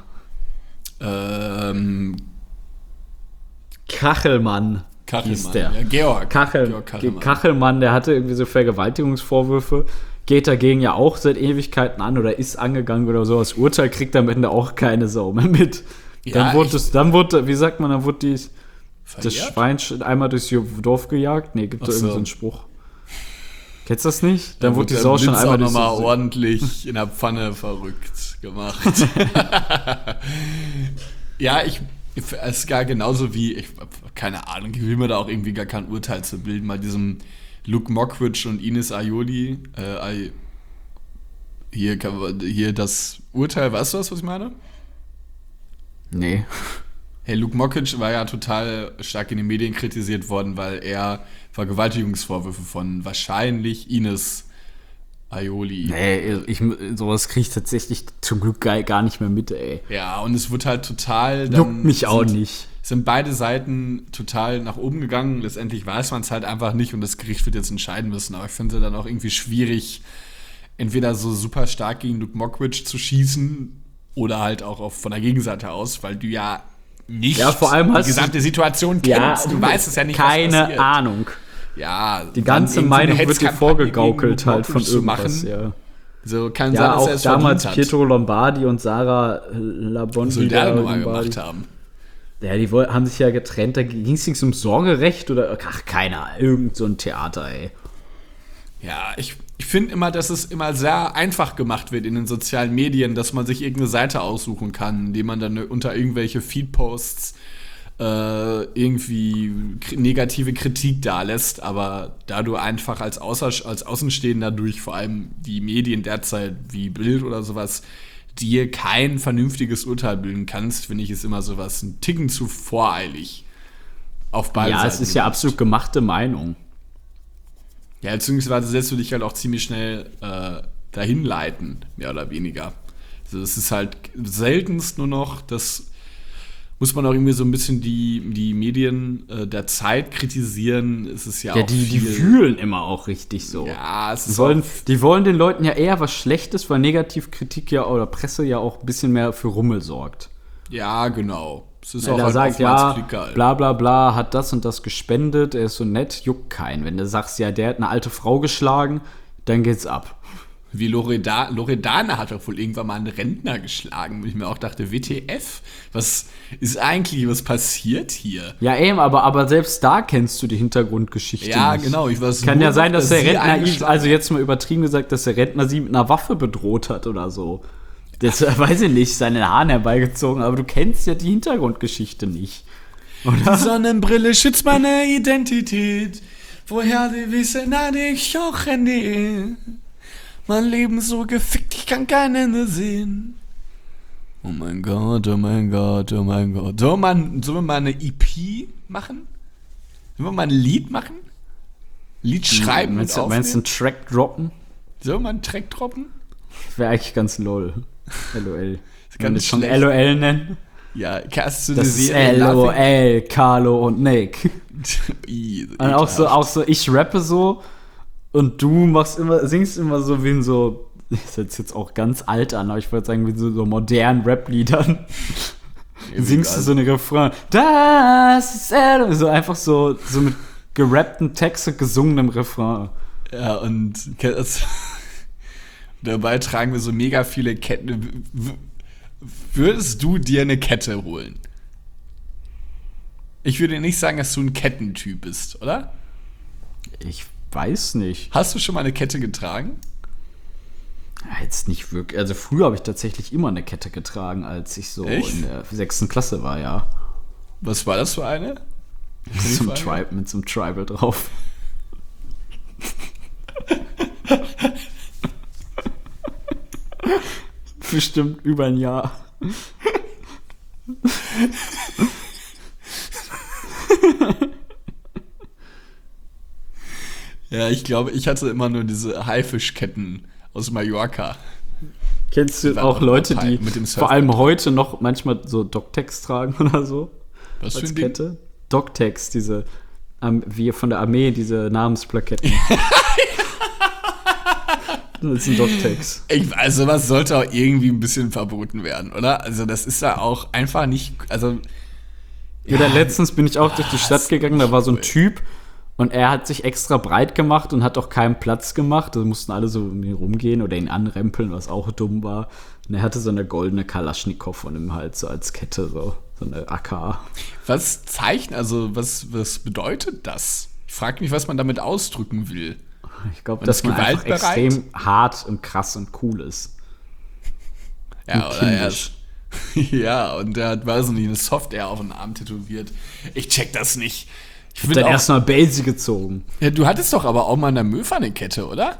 Kachelmann. Hieß der. Ja, Georg Kachelmann. Kachelmann, der hatte irgendwie so Vergewaltigungsvorwürfe, geht dagegen ja auch seit Ewigkeiten an oder ist angegangen oder so. Das Urteil kriegt am Ende auch keine Sau mehr mit. Ja, dann wurde, wie sagt man, dann wurde das verjährt? Schwein einmal durchs Dorf gejagt. Nee, gibt da irgend so einen Spruch. Kennst du das nicht? Dann wurde die Sau schon einmal noch mal ordentlich in der Pfanne verrückt gemacht. Ja, es ist gar genauso wie, keine Ahnung, ich will mir da auch irgendwie gar kein Urteil zu bilden, bei diesem Luke Mockridge und Ines Aioli, hier das Urteil, weißt du was ich meine? Nee. Hey, Luke Mockridge war ja total stark in den Medien kritisiert worden, weil er Vergewaltigungsvorwürfe von wahrscheinlich Ines Aioli. Nee, sowas kriege ich tatsächlich zum Glück gar nicht mehr mit, ey. Ja, und es wird halt total... Juckt mich auch nicht. Sind beide Seiten total nach oben gegangen. Letztendlich weiß man es halt einfach nicht und das Gericht wird jetzt entscheiden müssen. Aber ich finde es dann auch irgendwie schwierig, entweder so super stark gegen Luke Mockridge zu schießen oder halt auch von der Gegenseite aus, weil du ja nicht vor allem die gesamte Situation kennst. Du weißt es ja nicht, was passiert. Keine Ahnung. Ja, Die ganze Meinung wird dir vorgegaukelt halt von irgendwas, ja. So kann sein, Ja, dass auch er es damals verdient hat. Pietro Lombardi und Sarah Labondi. So der Nummer Lombardi. gemacht haben. Ja, die haben sich ja getrennt. Da ging es nicht um Sorgerecht oder. Ach, keine Ahnung. Irgend so ein Theater, ey. Ja, ich finde immer, dass es immer sehr einfach gemacht wird in den sozialen Medien, dass man sich irgendeine Seite aussuchen kann, indem man dann unter irgendwelche Feedposts irgendwie negative Kritik dalässt. Aber da du einfach als Außenstehender durch vor allem die Medien derzeit wie Bild oder sowas dir kein vernünftiges Urteil bilden kannst, finde ich es immer sowas ein Ticken zu voreilig. Auf beiden Ja, Seiten. es ist ja absolut gemachte Meinung. Ja, beziehungsweise setzt du dich halt auch ziemlich schnell dahin leiten, mehr oder weniger. Also das ist halt seltenst nur noch, das muss man auch irgendwie so ein bisschen die Medien der Zeit kritisieren. Es ist ja Ja, auch die viel, fühlen immer auch richtig so. Ja, es Die ist wollen den Leuten ja eher was Schlechtes, weil Negativkritik ja oder Presse ja auch ein bisschen mehr für Rummel sorgt. ja, genau. Es ist Wenn auch er halt sagt, oftmals ja, Klickerl. bla bla bla, hat das und das gespendet, er ist so nett, juckt keinen. Wenn du sagst, ja, der hat eine alte Frau geschlagen, dann geht's ab. Wie Loredana hat doch wohl irgendwann mal einen Rentner geschlagen, wo ich mir auch dachte, WTF? Was ist eigentlich, was passiert hier? Ja, eben, aber selbst da kennst du die Hintergrundgeschichte Ja, nicht. genau. Ich weiß Kann nur ja sein, noch, dass der sie Rentner ihn, eingeschlagen also jetzt mal übertrieben gesagt, dass der Rentner sie mit einer Waffe bedroht hat oder so. Das weiß ich nicht, seinen Haaren herbeigezogen, aber du kennst ja die Hintergrundgeschichte nicht. Die Sonnenbrille schützt meine Identität. Woher die wissen, na ich auch Ende. Mein Leben so gefickt, ich kann kein Ende sehen. Oh mein Gott, oh mein Gott, oh mein Gott. Sollen wir mal eine EP machen? Sollen wir mal ein Lied machen? Lied schreiben und Meinst du aufnehmen? einen Track droppen? Sollen wir mal einen Track droppen? Wäre eigentlich ganz lol. LOL. Das Kann ganz das schon schlecht. LOL nennen? Ja, hast du Das eine ist Serie? LOL, Carlo und Nick. Ih, Und auch so, ich rappe so und du singst immer so wie in so, das hört sich jetzt auch ganz alt an, aber ich würde sagen, wie so modernen Rap-Liedern. Singst du so eine Refrain, das ist LOL, so einfach so mit gerappten Text und gesungenem Refrain. Ja, und dabei tragen wir so mega viele Ketten. Würdest du dir eine Kette holen? Ich würde nicht sagen, dass du ein Kettentyp bist, oder? Ich weiß nicht. Hast du schon mal eine Kette getragen? Ja, jetzt nicht wirklich. Also früher habe ich tatsächlich immer eine Kette getragen, als ich so Echt? in der 6. Klasse war, ja. Was war das für eine? Mit so einem Tribal drauf. Bestimmt über ein Jahr. Ja, ich glaube, ich hatte immer nur diese Haifischketten aus Mallorca. Kennst du Die waren auch auch Leute, immer die tight mit dem vor allem heute noch manchmal so Doctex tragen oder so? Was für Als ein Ding? Kette? Doctex, diese, wie von der Armee, diese Namensplaketten. Das ist ein Doctex. Also sowas sollte auch irgendwie ein bisschen verboten werden, oder? Also das ist ja auch einfach nicht, also Ja, dann letztens bin ich auch durch die Stadt ist gegangen, da war so ein cool. Typ und er hat sich extra breit gemacht und hat auch keinen Platz gemacht. Da mussten alle so um ihn rumgehen oder ihn anrempeln, was auch dumm war. Und er hatte so eine goldene Kalaschnikow von ihm halt so als Kette, so eine AK. was was bedeutet das? Ich frage mich, was man damit ausdrücken will. Ich glaube, Und dass ist man einfach gewaltbereit? extrem hart und krass und cool ist. Ja, Und oder er kindisch. ja, und er hat, weiß nicht, eine Software auf den Arm tätowiert. Ich check das nicht. Ich Dann finde auch, erstmal Base gezogen. ja, du hattest doch aber auch mal in der Möfa eine Kette, oder?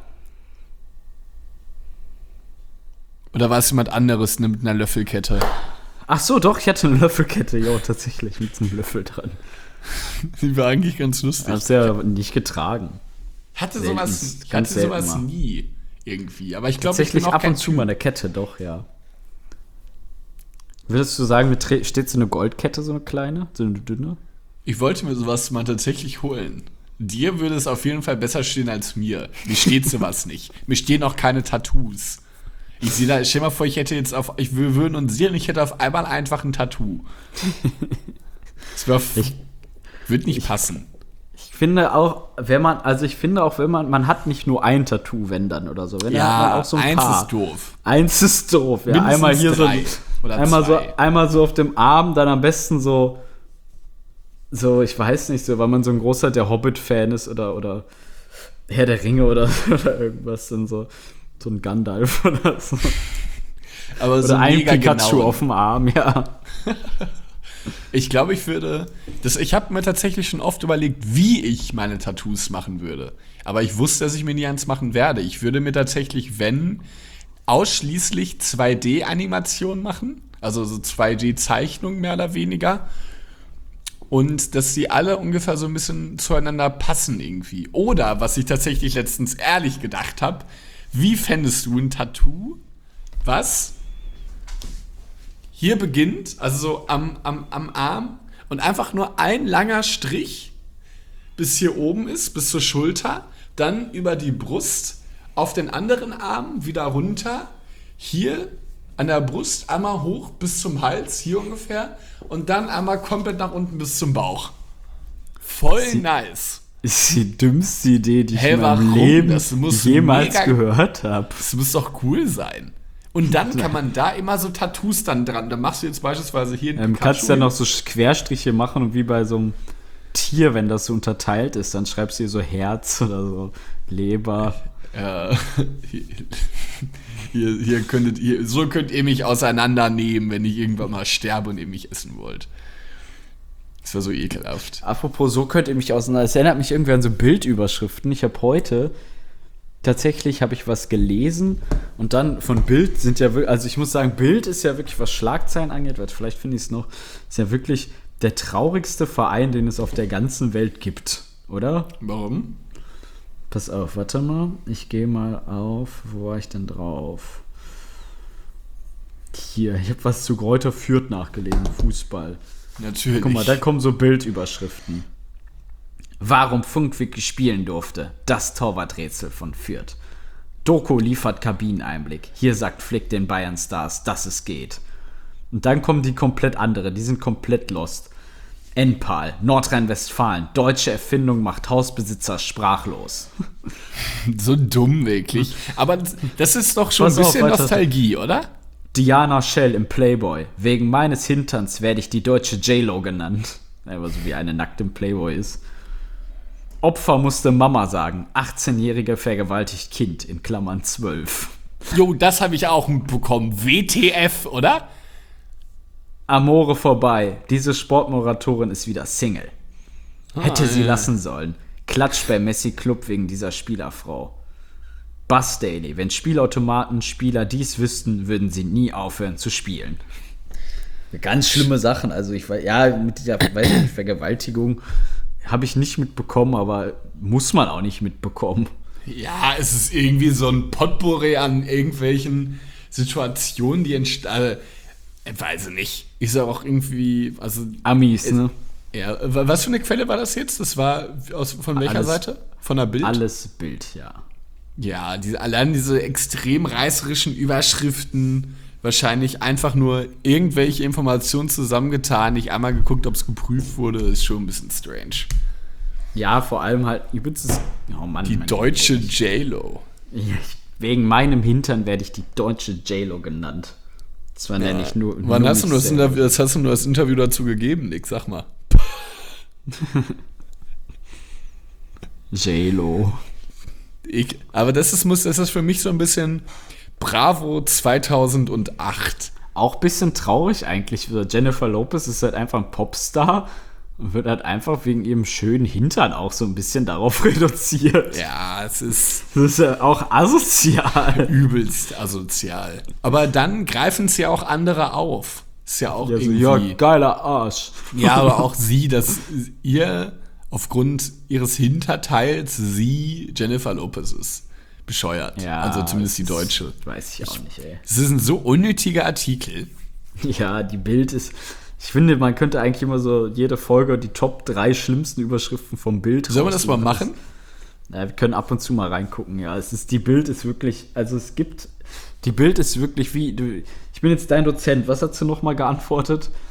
Oder war es jemand anderes mit einer Löffelkette? Ach so, doch, ich hatte eine Löffelkette, ja, tatsächlich, mit so einem Löffel dran. Die war eigentlich ganz lustig. Hab's ja nicht getragen. Hatte selten, sowas, ich ganz hatte sowas selten mal. nie irgendwie. Aber ich glaube, ich bin Tatsächlich auch ab kein und zu mal eine Kette, doch, ja. Würdest du sagen, mir steht so eine Goldkette, so eine kleine, so eine dünne? Ich wollte mir sowas mal tatsächlich holen. Dir würde es auf jeden Fall besser stehen als mir. Mir steht sowas nicht. Mir stehen auch keine Tattoos. Ich sehe da, stell mal vor, wir würden uns sehen und ich hätte auf einmal einfach ein Tattoo. Das wird nicht passen. Ich finde auch, wenn man hat nicht nur ein Tattoo, wenn dann oder so. Wenn dann hat man auch so ein eins paar. ist doof. Eins ist doof, ja. Mindestens Einmal hier 3 oder einmal so auf dem Arm, dann am besten so, ich weiß nicht, so, weil man so ein großer der Hobbit-Fan ist oder Herr der Ringe oder irgendwas, dann so ein Gandalf oder so. Aber so Oder ein mega Pikachu genau. auf dem Arm, ja. Ich glaube, ich habe mir tatsächlich schon oft überlegt, wie ich meine Tattoos machen würde. Aber ich wusste, dass ich mir nie eins machen werde. Ich würde mir tatsächlich, wenn, ausschließlich 2D-Animationen machen. Also so 2D-Zeichnungen mehr oder weniger. Und dass sie alle ungefähr so ein bisschen zueinander passen irgendwie. Oder, was ich tatsächlich letztens ehrlich gedacht habe, wie fändest du ein Tattoo, was hier beginnt, also so am Arm und einfach nur ein langer Strich bis hier oben ist, bis zur Schulter, dann über die Brust, auf den anderen Arm wieder runter, hier an der Brust einmal hoch bis zum Hals, hier ungefähr, und dann einmal komplett nach unten bis zum Bauch. Voll nice. Ist die dümmste Idee, die ich Hey, in meinem warum? Leben Das muss jemals mega- gehört habe. Das muss doch cool sein. Und dann kann man da immer so Tattoos dann dran. Da machst du jetzt beispielsweise hier einen Kannst du dann noch so Querstriche machen und wie bei so einem Tier, wenn das so unterteilt ist, dann schreibst du hier so Herz oder so Leber. So könnt ihr mich auseinandernehmen, wenn ich irgendwann mal sterbe und ihr mich essen wollt. Das war so ekelhaft. Apropos, so könnt ihr mich auseinander. Es erinnert mich irgendwie an so Bildüberschriften. Ich habe heute tatsächlich was gelesen und dann von Bild sind ja wirklich, also ich muss sagen, Bild ist ja wirklich, was Schlagzeilen angeht, vielleicht finde ich es noch, ist ja wirklich der traurigste Verein, den es auf der ganzen Welt gibt, oder? Warum? Pass auf, warte mal, ich gehe mal auf, wo war ich denn drauf? Hier, ich habe was zu Greuther Fürth nachgelesen, Fußball. Natürlich. Guck mal, da kommen so Bildüberschriften. Warum Funkwicki spielen durfte, das Torwarträtsel von Fürth. Doku liefert Kabineneinblick. Hier sagt Flick den Bayern-Stars, dass es geht. Und dann kommen die komplett andere, die sind komplett lost. Enpal, Nordrhein-Westfalen, deutsche Erfindung macht Hausbesitzer sprachlos. So dumm, wirklich. Aber das ist doch schon Pass ein auf, bisschen weiter. Nostalgie, oder? Diana Schell im Playboy. Wegen meines Hinterns werde ich die deutsche J-Lo genannt. Aber so wie eine nackt im Playboy ist. Opfer musste Mama sagen. 18-Jährige vergewaltigt Kind, in Klammern 12. Jo, das habe ich auch mitbekommen. WTF, oder? Amore vorbei. Diese Sportmoderatorin ist wieder Single. Hätte sie lassen sollen. Klatsch bei Messi Club wegen dieser Spielerfrau. Buzz Daily. Wenn Spielautomaten-Spieler dies wüssten, würden sie nie aufhören zu spielen. Ganz schlimme Sachen. Also ich weiß, ja, mit dieser Vergewaltigung habe ich nicht mitbekommen, aber muss man auch nicht mitbekommen. Ja, es ist irgendwie so ein Potpourri an irgendwelchen Situationen, die entstanden. Weiß ich nicht. Ist ja auch irgendwie, also Amis, ne? Ja, was für eine Quelle war das jetzt? Das war von welcher Seite? Von der Bild? Alles Bild, ja. Ja, allein diese extrem reißerischen Überschriften, wahrscheinlich einfach nur irgendwelche Informationen zusammengetan, nicht einmal geguckt, ob es geprüft wurde, ist schon ein bisschen strange. Ja, vor allem halt übelstes. Oh Mann, Die deutsche J-Lo. Ja, wegen meinem Hintern werde ich die deutsche J-Lo genannt. Das war nämlich nur. Wann hast du das Interview dazu gegeben, Nick? Sag mal. J-Lo. Aber das ist für mich so ein bisschen Bravo 2008. Auch ein bisschen traurig eigentlich. Jennifer Lopez ist halt einfach ein Popstar und wird halt einfach wegen ihrem schönen Hintern auch so ein bisschen darauf reduziert. Ja, das ist ja auch asozial. übelst asozial. Aber dann greifen es ja auch andere auf. Ist ja auch irgendwie... Ja, geiler Arsch. Ja, aber auch sie, dass ihr aufgrund ihres Hinterteils sie Jennifer Lopez ist. Bescheuert. Ja, also zumindest die Deutsche. Weiß ich auch nicht, ey. Es ist ein so unnötiger Artikel. Ja, die Bild ist. Ich finde, man könnte eigentlich immer so jede Folge die Top 3 schlimmsten Überschriften vom Bild Sollen wir das mal machen? Ja, wir können ab und zu mal reingucken, ja. Die Bild ist wirklich, also es gibt, die Bild ist wirklich wie, ich bin jetzt dein Dozent, was hast du nochmal geantwortet?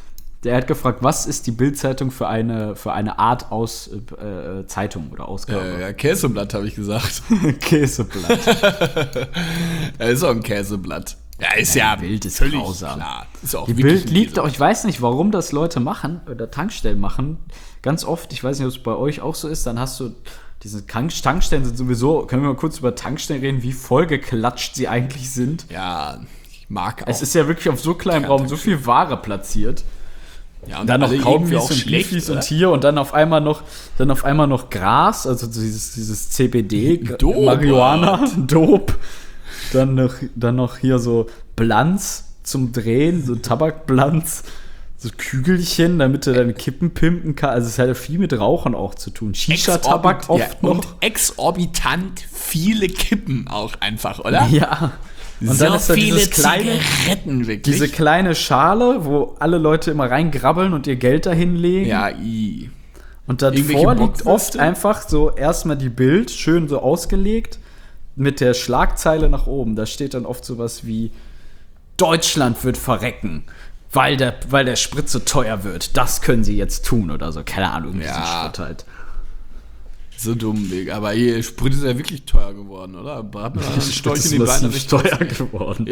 Der hat gefragt, was ist die Bild-Zeitung für eine Art aus Zeitung oder Ausgabe? Ja, Käseblatt, habe ich gesagt. Käseblatt. Er ist auch ein Käseblatt. Ja, ist ja die Bild ist völlig grausam. klar. Ist auch Die wirklich Bild ein liegt Käseblatt. auch, ich weiß nicht, warum das Leute machen oder Tankstellen machen. Ganz oft, ich weiß nicht, ob es bei euch auch so ist, dann hast du diese Tankstellen sind sowieso, können wir mal kurz über Tankstellen reden, wie vollgeklatscht sie eigentlich sind. Ja, ich mag auch. Es ist ja wirklich auf so kleinem Raum so viel Ware platziert. ja, Und dann noch alle Kaugummis irgendwie auch und schlecht, Beefies oder? und hier und dann auf einmal noch Gras, also dieses CBD, Dope. Marihuana, Dope. Dann noch hier so Blanz zum Drehen, so Tabakblanz, so Kügelchen, damit du deine Kippen pimpen kannst. Also es hat ja viel mit Rauchen auch zu tun. Shisha-Tabak oft noch. Und exorbitant viele Kippen auch einfach, oder? Ja. Und dann ist da dieses kleine, Zigaretten, wirklich. diese kleine Schale, wo alle Leute immer reingrabbeln und ihr Geld dahin legen. ja, Und davor Irgendwelche liegt Bockwürste? oft einfach so erstmal die Bild, schön so ausgelegt, mit der Schlagzeile nach oben. Da steht dann oft sowas wie: Deutschland wird verrecken, weil der Sprit so teuer wird. Das können sie jetzt tun oder so. Keine Ahnung, diesen Ja. Sprit halt. so dumm, Weg. Aber hier, Sprit ist ja wirklich teuer geworden, oder? Hat man einen Storch in die Beine massiv richtig teuer geworden.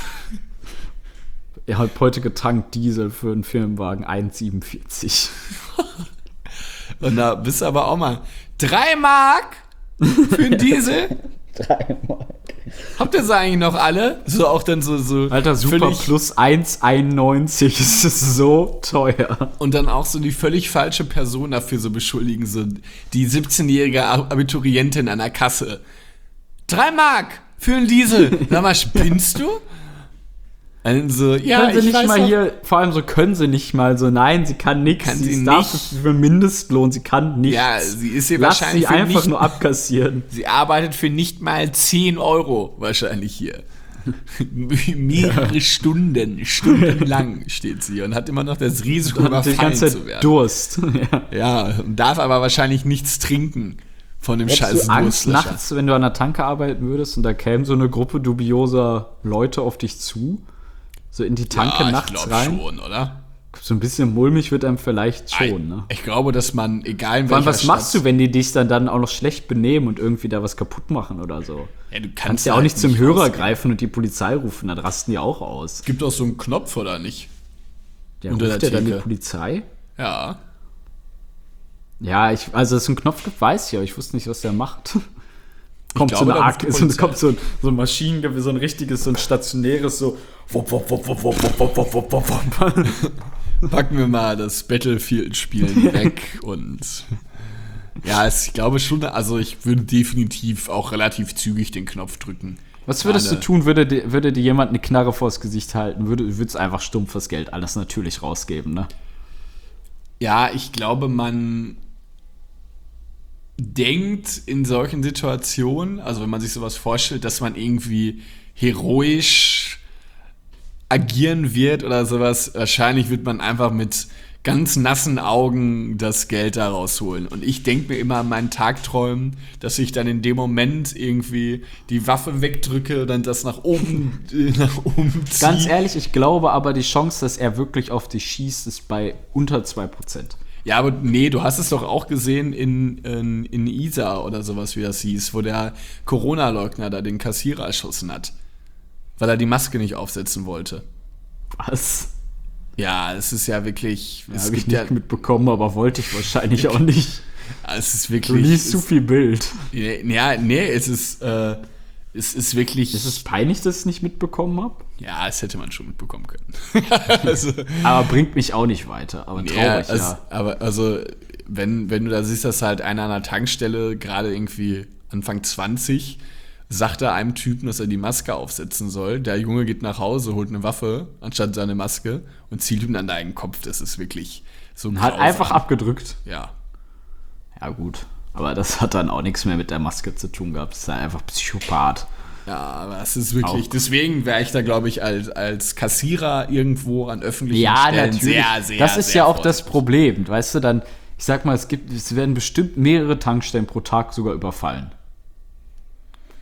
Er hat heute getankt Diesel für einen Firmenwagen 1,47. Und da bist du aber auch mal 3 Mark für einen Diesel? 3 Mark. Habt ihr sie eigentlich noch alle? So auch dann so Alter, Super völlig- Plus 1,91. Es ist so teuer. Und dann auch so die völlig falsche Person dafür so beschuldigen, so die 17-jährige Abiturientin an der Kasse. 3 Mark für einen Diesel. Sag mal, spinnst du? Und so, ja, Können sie ich nicht weiß mal auch- hier, vor allem so können sie nicht mal so, nein, sie kann nichts. Kann sie ist nicht. dafür für Mindestlohn, sie kann nichts. Ja, sie ist hier Lass wahrscheinlich sie für einfach nicht, nur abkassieren. sie arbeitet für nicht mal 10 Euro wahrscheinlich hier. Mehrere stundenlang steht sie und hat immer noch das Risiko, Und die überfallen ganze zu Zeit werden. Durst. Ja. Ja, und darf aber wahrscheinlich nichts trinken von dem Hättest scheiß du Angst Durstlöscher. nachts, wenn du an der Tanke arbeiten würdest und da käme so eine Gruppe dubioser Leute auf dich zu? So in die Tanke Ja, nachts ich glaube rein? schon, oder? So ein bisschen mulmig wird einem vielleicht schon, ne? Ich glaube, dass man, egal in Vor allem, welcher was machst du, Stadt- wenn die dich dann auch noch schlecht benehmen und irgendwie da was kaputt machen oder so? Ja, du Kannst ja auch halt nicht zum Hörer rausgehen. greifen und die Polizei rufen, dann rasten die auch aus. Es gibt auch so einen Knopf, oder nicht? Ja, Unter ruft der der dann die Theke. Polizei? Ja. Ja, also dass es einen Knopf gibt, weiß ich, aber ich wusste nicht, was der macht. Kommt glaube, so eine da ruft die Polizei. kommt so ein Maschinengewehr, so ein richtiges, so ein stationäres, so wupp, wupp, wupp, wupp, wupp, wupp, wupp, wupp, wupp, wupp. Packen wir mal das Battlefield-Spielen weg und ja, ich glaube schon, also ich würde definitiv auch relativ zügig den Knopf drücken. Was würdest du Gerade- tun, würde dir jemand eine Knarre vors Gesicht halten? Würdest einfach stumpf das Geld alles natürlich rausgeben, ne? Ja, ich glaube, man denkt in solchen Situationen, also wenn man sich sowas vorstellt, dass man irgendwie heroisch agieren wird oder sowas, wahrscheinlich wird man einfach mit ganz nassen Augen das Geld da rausholen. Und ich denke mir immer an meinen Tagträumen, dass ich dann in dem Moment irgendwie die Waffe wegdrücke und dann das nach oben ziehe. Ganz ehrlich, ich glaube aber, die Chance, dass er wirklich auf dich schießt, ist bei unter 2%. Ja, aber nee, du hast es doch auch gesehen in Isar oder sowas, wie das hieß, wo der Corona-Leugner da den Kassierer erschossen hat, weil er die Maske nicht aufsetzen wollte. Was? Ja, es ist ja wirklich, Ja, es habe ich gibt ja, nicht mitbekommen, aber wollte ich wahrscheinlich auch nicht. es ist Du wirklich, liest zu viel Bild. ja, nee, es ist wirklich, Ist es peinlich, dass ich es nicht mitbekommen habe? ja, das hätte man schon mitbekommen können. Also, Aber bringt mich auch nicht weiter. Aber traurig, ja. Aber also, wenn du da siehst, dass halt einer an der Tankstelle, gerade irgendwie Anfang 20, sagt er einem Typen, dass er die Maske aufsetzen soll. Der Junge geht nach Hause, holt eine Waffe anstatt seine Maske und zielt ihm dann da in den Kopf. Das ist wirklich so Hat grausam. einfach abgedrückt. Ja. Ja, gut. Aber das hat dann auch nichts mehr mit der Maske zu tun gehabt. Das ist einfach Psychopath. Ja, aber es ist wirklich, Auch. deswegen wäre ich da, glaube ich, als Kassierer irgendwo an öffentlichen Ja, Stellen natürlich. sehr, sehr, das ist sehr ja auch das vorsichtig. Problem. Weißt du, dann, ich sag mal, es werden bestimmt mehrere Tankstellen pro Tag sogar überfallen.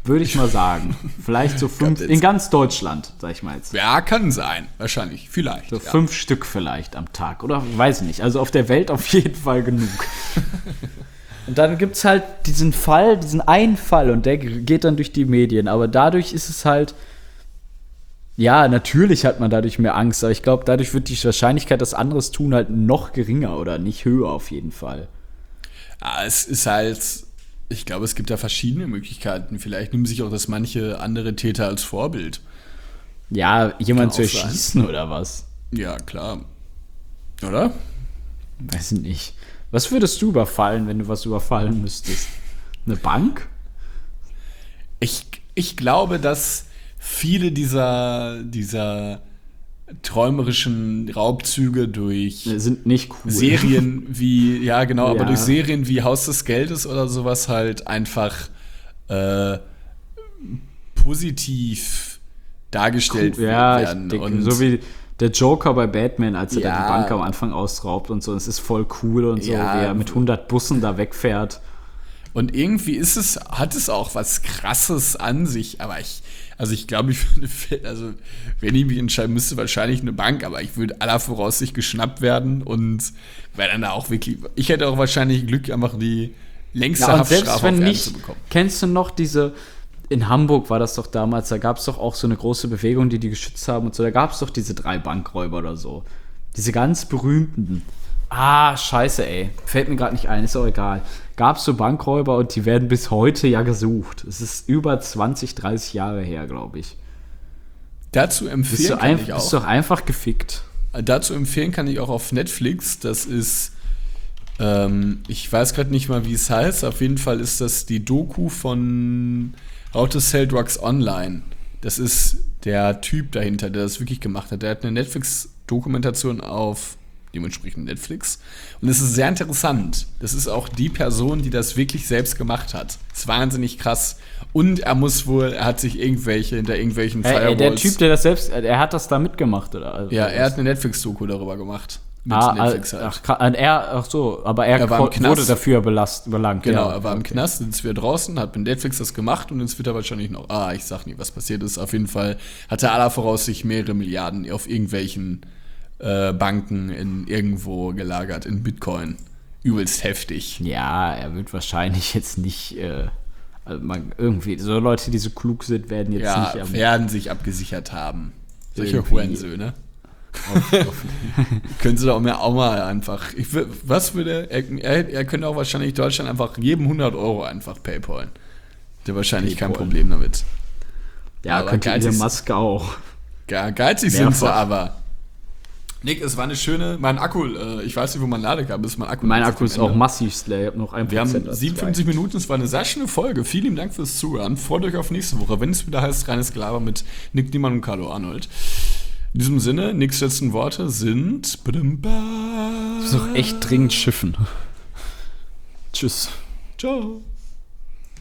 Würde ich mal sagen. Vielleicht so 5, in ganz Deutschland, sag ich mal jetzt. Ja, kann sein. Wahrscheinlich. Vielleicht. So 5 Stück vielleicht am Tag. Oder weiß nicht. Also auf der Welt auf jeden Fall genug. Und dann gibt es halt diesen einen Fall und der geht dann durch die Medien. Aber dadurch ist es halt, ja, natürlich hat man dadurch mehr Angst. Aber ich glaube, dadurch wird die Wahrscheinlichkeit, dass anderes tun, halt noch geringer oder nicht höher auf jeden Fall. Ja, es ist halt, ich glaube, es gibt da verschiedene Möglichkeiten. Vielleicht nehmen sich auch das manche andere Täter als Vorbild. Ja, jemand zu Kann auch sein. erschießen oder was? Ja, klar. Oder? Weiß nicht. Was würdest du überfallen, wenn du was überfallen müsstest? Eine Bank? Ich glaube, dass viele dieser träumerischen Raubzüge durch Sind nicht cool. Serien wie, ja genau, aber Ja. durch Serien wie Haus des Geldes oder sowas halt einfach positiv dargestellt Ja, werden. ich denke, Und so wie der Joker bei Batman, als er Ja. da die Bank am Anfang ausraubt und so. Es ist voll cool und so, Ja. wie er mit 100 Bussen da wegfährt. Und irgendwie hat es auch was Krasses an sich, aber ich glaube, ich würde, also wenn ich mich entscheiden müsste, wahrscheinlich eine Bank, aber ich würde aller Voraussicht geschnappt werden und wäre dann da auch wirklich, ich hätte auch wahrscheinlich Glück, einfach die längste Ja, und selbst Haftstrafe wenn auf Erden nicht, zu bekommen. kennst du noch in Hamburg war das doch damals, da gab es doch auch so eine große Bewegung, die geschützt haben und so, da gab es doch diese 3 Bankräuber oder so. Diese ganz berühmten. Scheiße, ey. Fällt mir gerade nicht ein, ist auch egal. Gab es so Bankräuber und die werden bis heute ja gesucht. Es ist über 20, 30 Jahre her, glaube ich. Dazu empfehlen kann ich Bist auch. doch einfach gefickt. Dazu empfehlen kann ich auch auf Netflix. Das ist, ich weiß gerade nicht mal, wie es heißt. Auf jeden Fall ist das die Doku von How to Sell Drugs Online. Das ist der Typ dahinter, der das wirklich gemacht hat. Der hat eine Netflix-Dokumentation auf dementsprechend Netflix. Und es ist sehr interessant. Das ist auch die Person, die das wirklich selbst gemacht hat. Das ist wahnsinnig krass. Und er hat sich hinter irgendwelchen Firewalls... Der Typ, der das selbst, er hat das da mitgemacht, oder? Also, Ja, er hat eine Netflix-Doku darüber gemacht. Mit Netflix halt. Aber er war im Knast. wurde dafür belangt. Genau, ja. er war im Knast, jetzt ist wieder draußen, hat mit Netflix das gemacht und jetzt wird er wahrscheinlich noch, ich sag nie, was passiert ist. Auf jeden Fall hat er aller Voraussicht mehrere Milliarden auf irgendwelchen Banken irgendwo gelagert, in Bitcoin. Übelst heftig. Ja, er wird wahrscheinlich jetzt nicht, irgendwie, so Leute, die so klug sind, werden jetzt Ja, nicht werden sich abgesichert haben. Solche Irgendwie. Hurensöhne. Können sie doch auch mal einfach. Er könnte auch wahrscheinlich Deutschland einfach jedem 100 € einfach PayPalen. Der wahrscheinlich kein PayPal. Problem damit. Ja, Aber könnte geizig- Elon Musk auch. Geizig sind sie Mehrfach. aber. Nick, es war eine schöne. Mein Akku, ich weiß nicht, wo mein Ladekabel ist. Mein Akku Ist auch massivst leer. Ich habe noch 1%. Wir haben oder 57 Minuten, es war eine sehr schöne Folge. Vielen lieben Dank fürs Zuhören. Freut euch auf nächste Woche, wenn es wieder heißt Reines Gelaber mit Nick Niemann und Carlo Arnold. In diesem Sinne, Nicks letzten Worte sind. Ich muss doch echt dringend schiffen. Tschüss. Ciao.